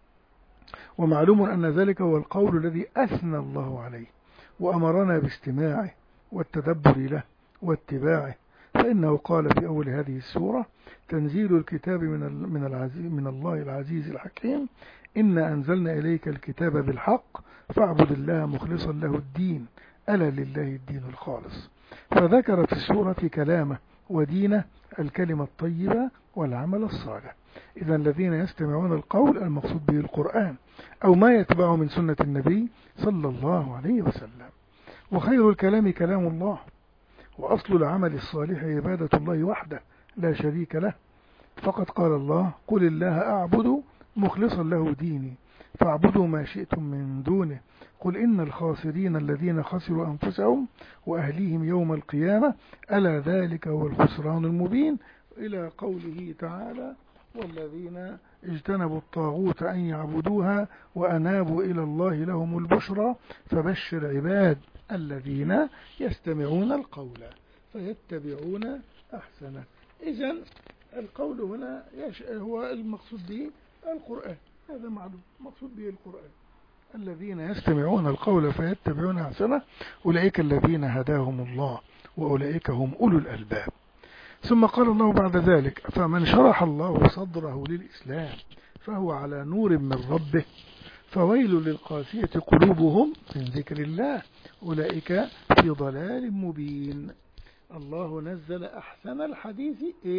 ومعلوم أن ذلك هو القول الذي أثنى الله عليه وأمرنا باستماعه والتدبر له واتباعه، فإنه قال في أول هذه السورة: تنزيل الكتاب من الله العزيز الحكيم، إنا أنزلنا إليك الكتاب بالحق فاعبد الله مخلصا له الدين ألا لله الدين الخالص. فذكر في السورة كلامه ودينه، الكلمة الطيبة والعمل الصالح. إذا الذين يستمعون القول المقصود به القرآن أو ما يتبعه من سنة النبي صلى الله عليه وسلم. وخير الكلام كلام الله، وأصل العمل الصالح عبادة الله وحده لا شريك له. فقد قال الله: قل الله أعبد مخلصا له ديني فاعبدوا ما شئتم من دونه قل إن الخاسرين الذين خسروا أنفسهم وأهليهم يوم القيامة ألا ذلك هو الخسران المبين، إلى قوله تعالى: والذين اجتنبوا الطاغوت أن يعبدوها وأنابوا إلى الله لهم البشرى فبشر عباد الذين يستمعون القول فيتبعون أحسنه. إذن القول هنا هو المقصود به القرآن، هذا معلوم، مقصود به القرآن. الذين يستمعون القول فيتبعون أحسنه أولئك الذين هداهم الله وأولئك هم أولو الألباب. ثم قال الله بعد ذلك: فمن شرح الله صدره للإسلام فهو على نور من ربه فويل للقاسية قلوبهم من ذكر الله أولئك في ضلال مبين. الله نزل أحسن الحديث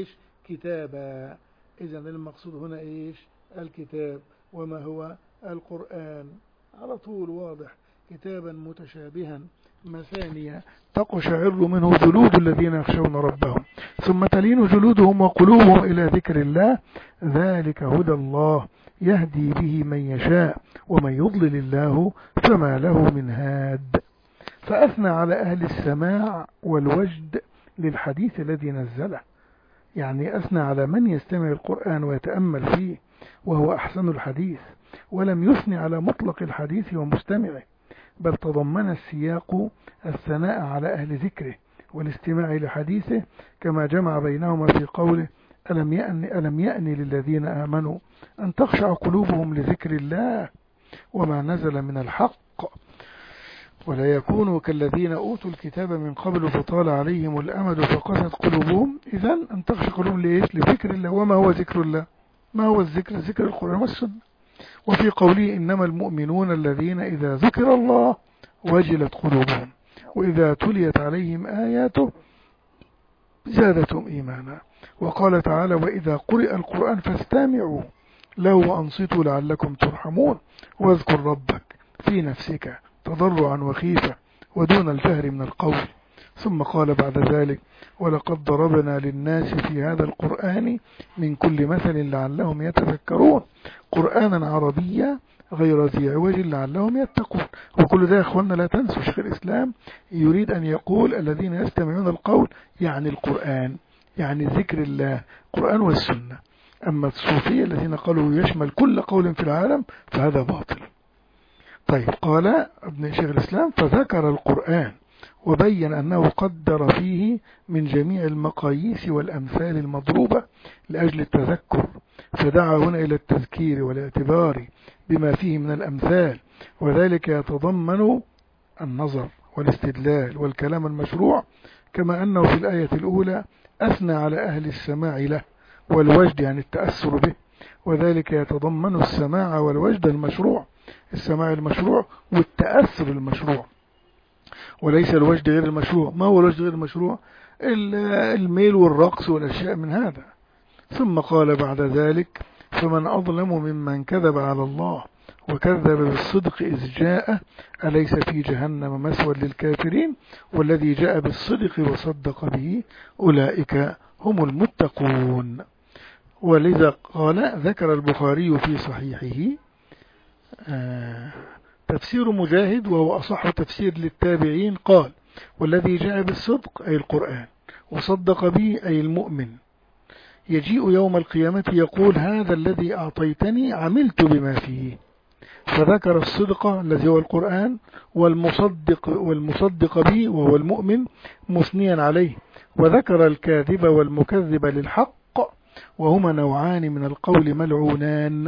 كتابا. إذن المقصود هنا الكتاب، وما هو القرآن، على طول واضح، كتابا متشابها مثانية تقشعر منه جلود الذين يخشون ربهم ثم تلين جلودهم وقلوبهم إلى ذكر الله ذلك هدى الله يهدي به من يشاء ومن يضلل الله فما له من هاد. فأثنى على أهل السماع والوجد للحديث الذي نزله، يعني أثنى على من يستمع القرآن ويتأمل فيه وهو أحسن الحديث، ولم يثني على مطلق الحديث ومستمعه، بل تضمن السياق الثناء على أهل ذكره والاستماع لحديثه، كما جمع بينهما في قوله: ألم يأن للذين آمنوا أن تخشع قلوبهم لذكر الله وما نزل من الحق ولا يكونوا كالذين أوتوا الكتاب من قبل فطال عليهم الأمد فقست قلوبهم. إذن أن تخشع قلوبهم لذكر الله. وما هو ذكر الله؟ ما هو الذكر؟ ذكر القرآن والسنة. وفي قوله: إنما المؤمنون الذين إذا ذكر الله وجلت قلوبهم وإذا تليت عليهم آياته زادتهم إيمانا. وقال تعالى: وإذا قرئ القرآن فاستمعوا له وأنصتوا لعلكم ترحمون واذكر ربك في نفسك تضرعا وخيفة ودون الجهر من القول. ثم قال بعد ذلك: ولقد ضربنا للناس في هذا القرآن من كل مثل لعلهم يتذكرون قرآنا عربيا غير ذي عوج لعلهم يتقون. وكل ده يا أخوانا لا تنسوا، شيخ الإسلام يريد أن يقول الذين يستمعون القول يعني القرآن، يعني ذكر الله، القرآن والسنة. أما الصوفية الذين قالوا يشمل كل قول في العالم فهذا باطل. طيب، قال ابن شيخ الإسلام: فذكر القرآن وبين أنه قدر فيه من جميع المقاييس والأمثال المضروبة لأجل التذكر، فدعا هنا إلى التذكير والاعتبار بما فيه من الأمثال، وذلك يتضمن النظر والاستدلال والكلام المشروع، كما أنه في الآية الأولى أثنى على أهل السماع له والوجد يعني التأثر به، وذلك يتضمن السماع والوجد المشروع، السماع المشروع والتأثر المشروع، وليس الوجد غير المشروع. ما هو الوجد غير المشروع؟ الميل والرقص والأشياء من هذا. ثم قال بعد ذلك: فمن أظلم ممن كذب على الله وكذب بالصدق إذ جاء أليس في جهنم مثوى للكافرين والذي جاء بالصدق وصدق به أولئك هم المتقون. ولذا قال ذكر البخاري في صحيحه تفسير مجاهد وهو أصح تفسير للتابعين، قال: والذي جاء بالصدق أي القرآن وصدق به أي المؤمن يجيء يوم القيامة يقول: هذا الذي أعطيتني عملت بما فيه. فذكر الصدق الذي هو القرآن والمصدق به وهو المؤمن مثنيا عليه، وذكر الكاذب والمكذب للحق وهما نوعان من القول ملعونان: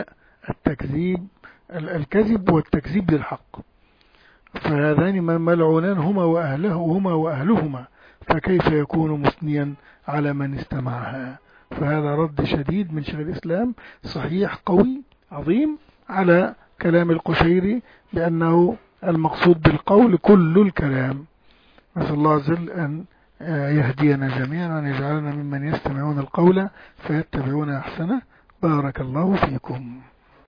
الكذب والتكذيب للحق، فهذان ملعونان هما وأهلهما، فكيف يكون مثنيا على من استمعها؟ فهذا رد شديد من شيخ الإسلام صحيح قوي عظيم على كلام القشيري بأنه المقصود بالقول كل الكلام. نسأل الله عز وجل أن يهدينا جميعا وأن يجعلنا ممن يستمعون القول فيتبعون أحسنه. بارك الله فيكم.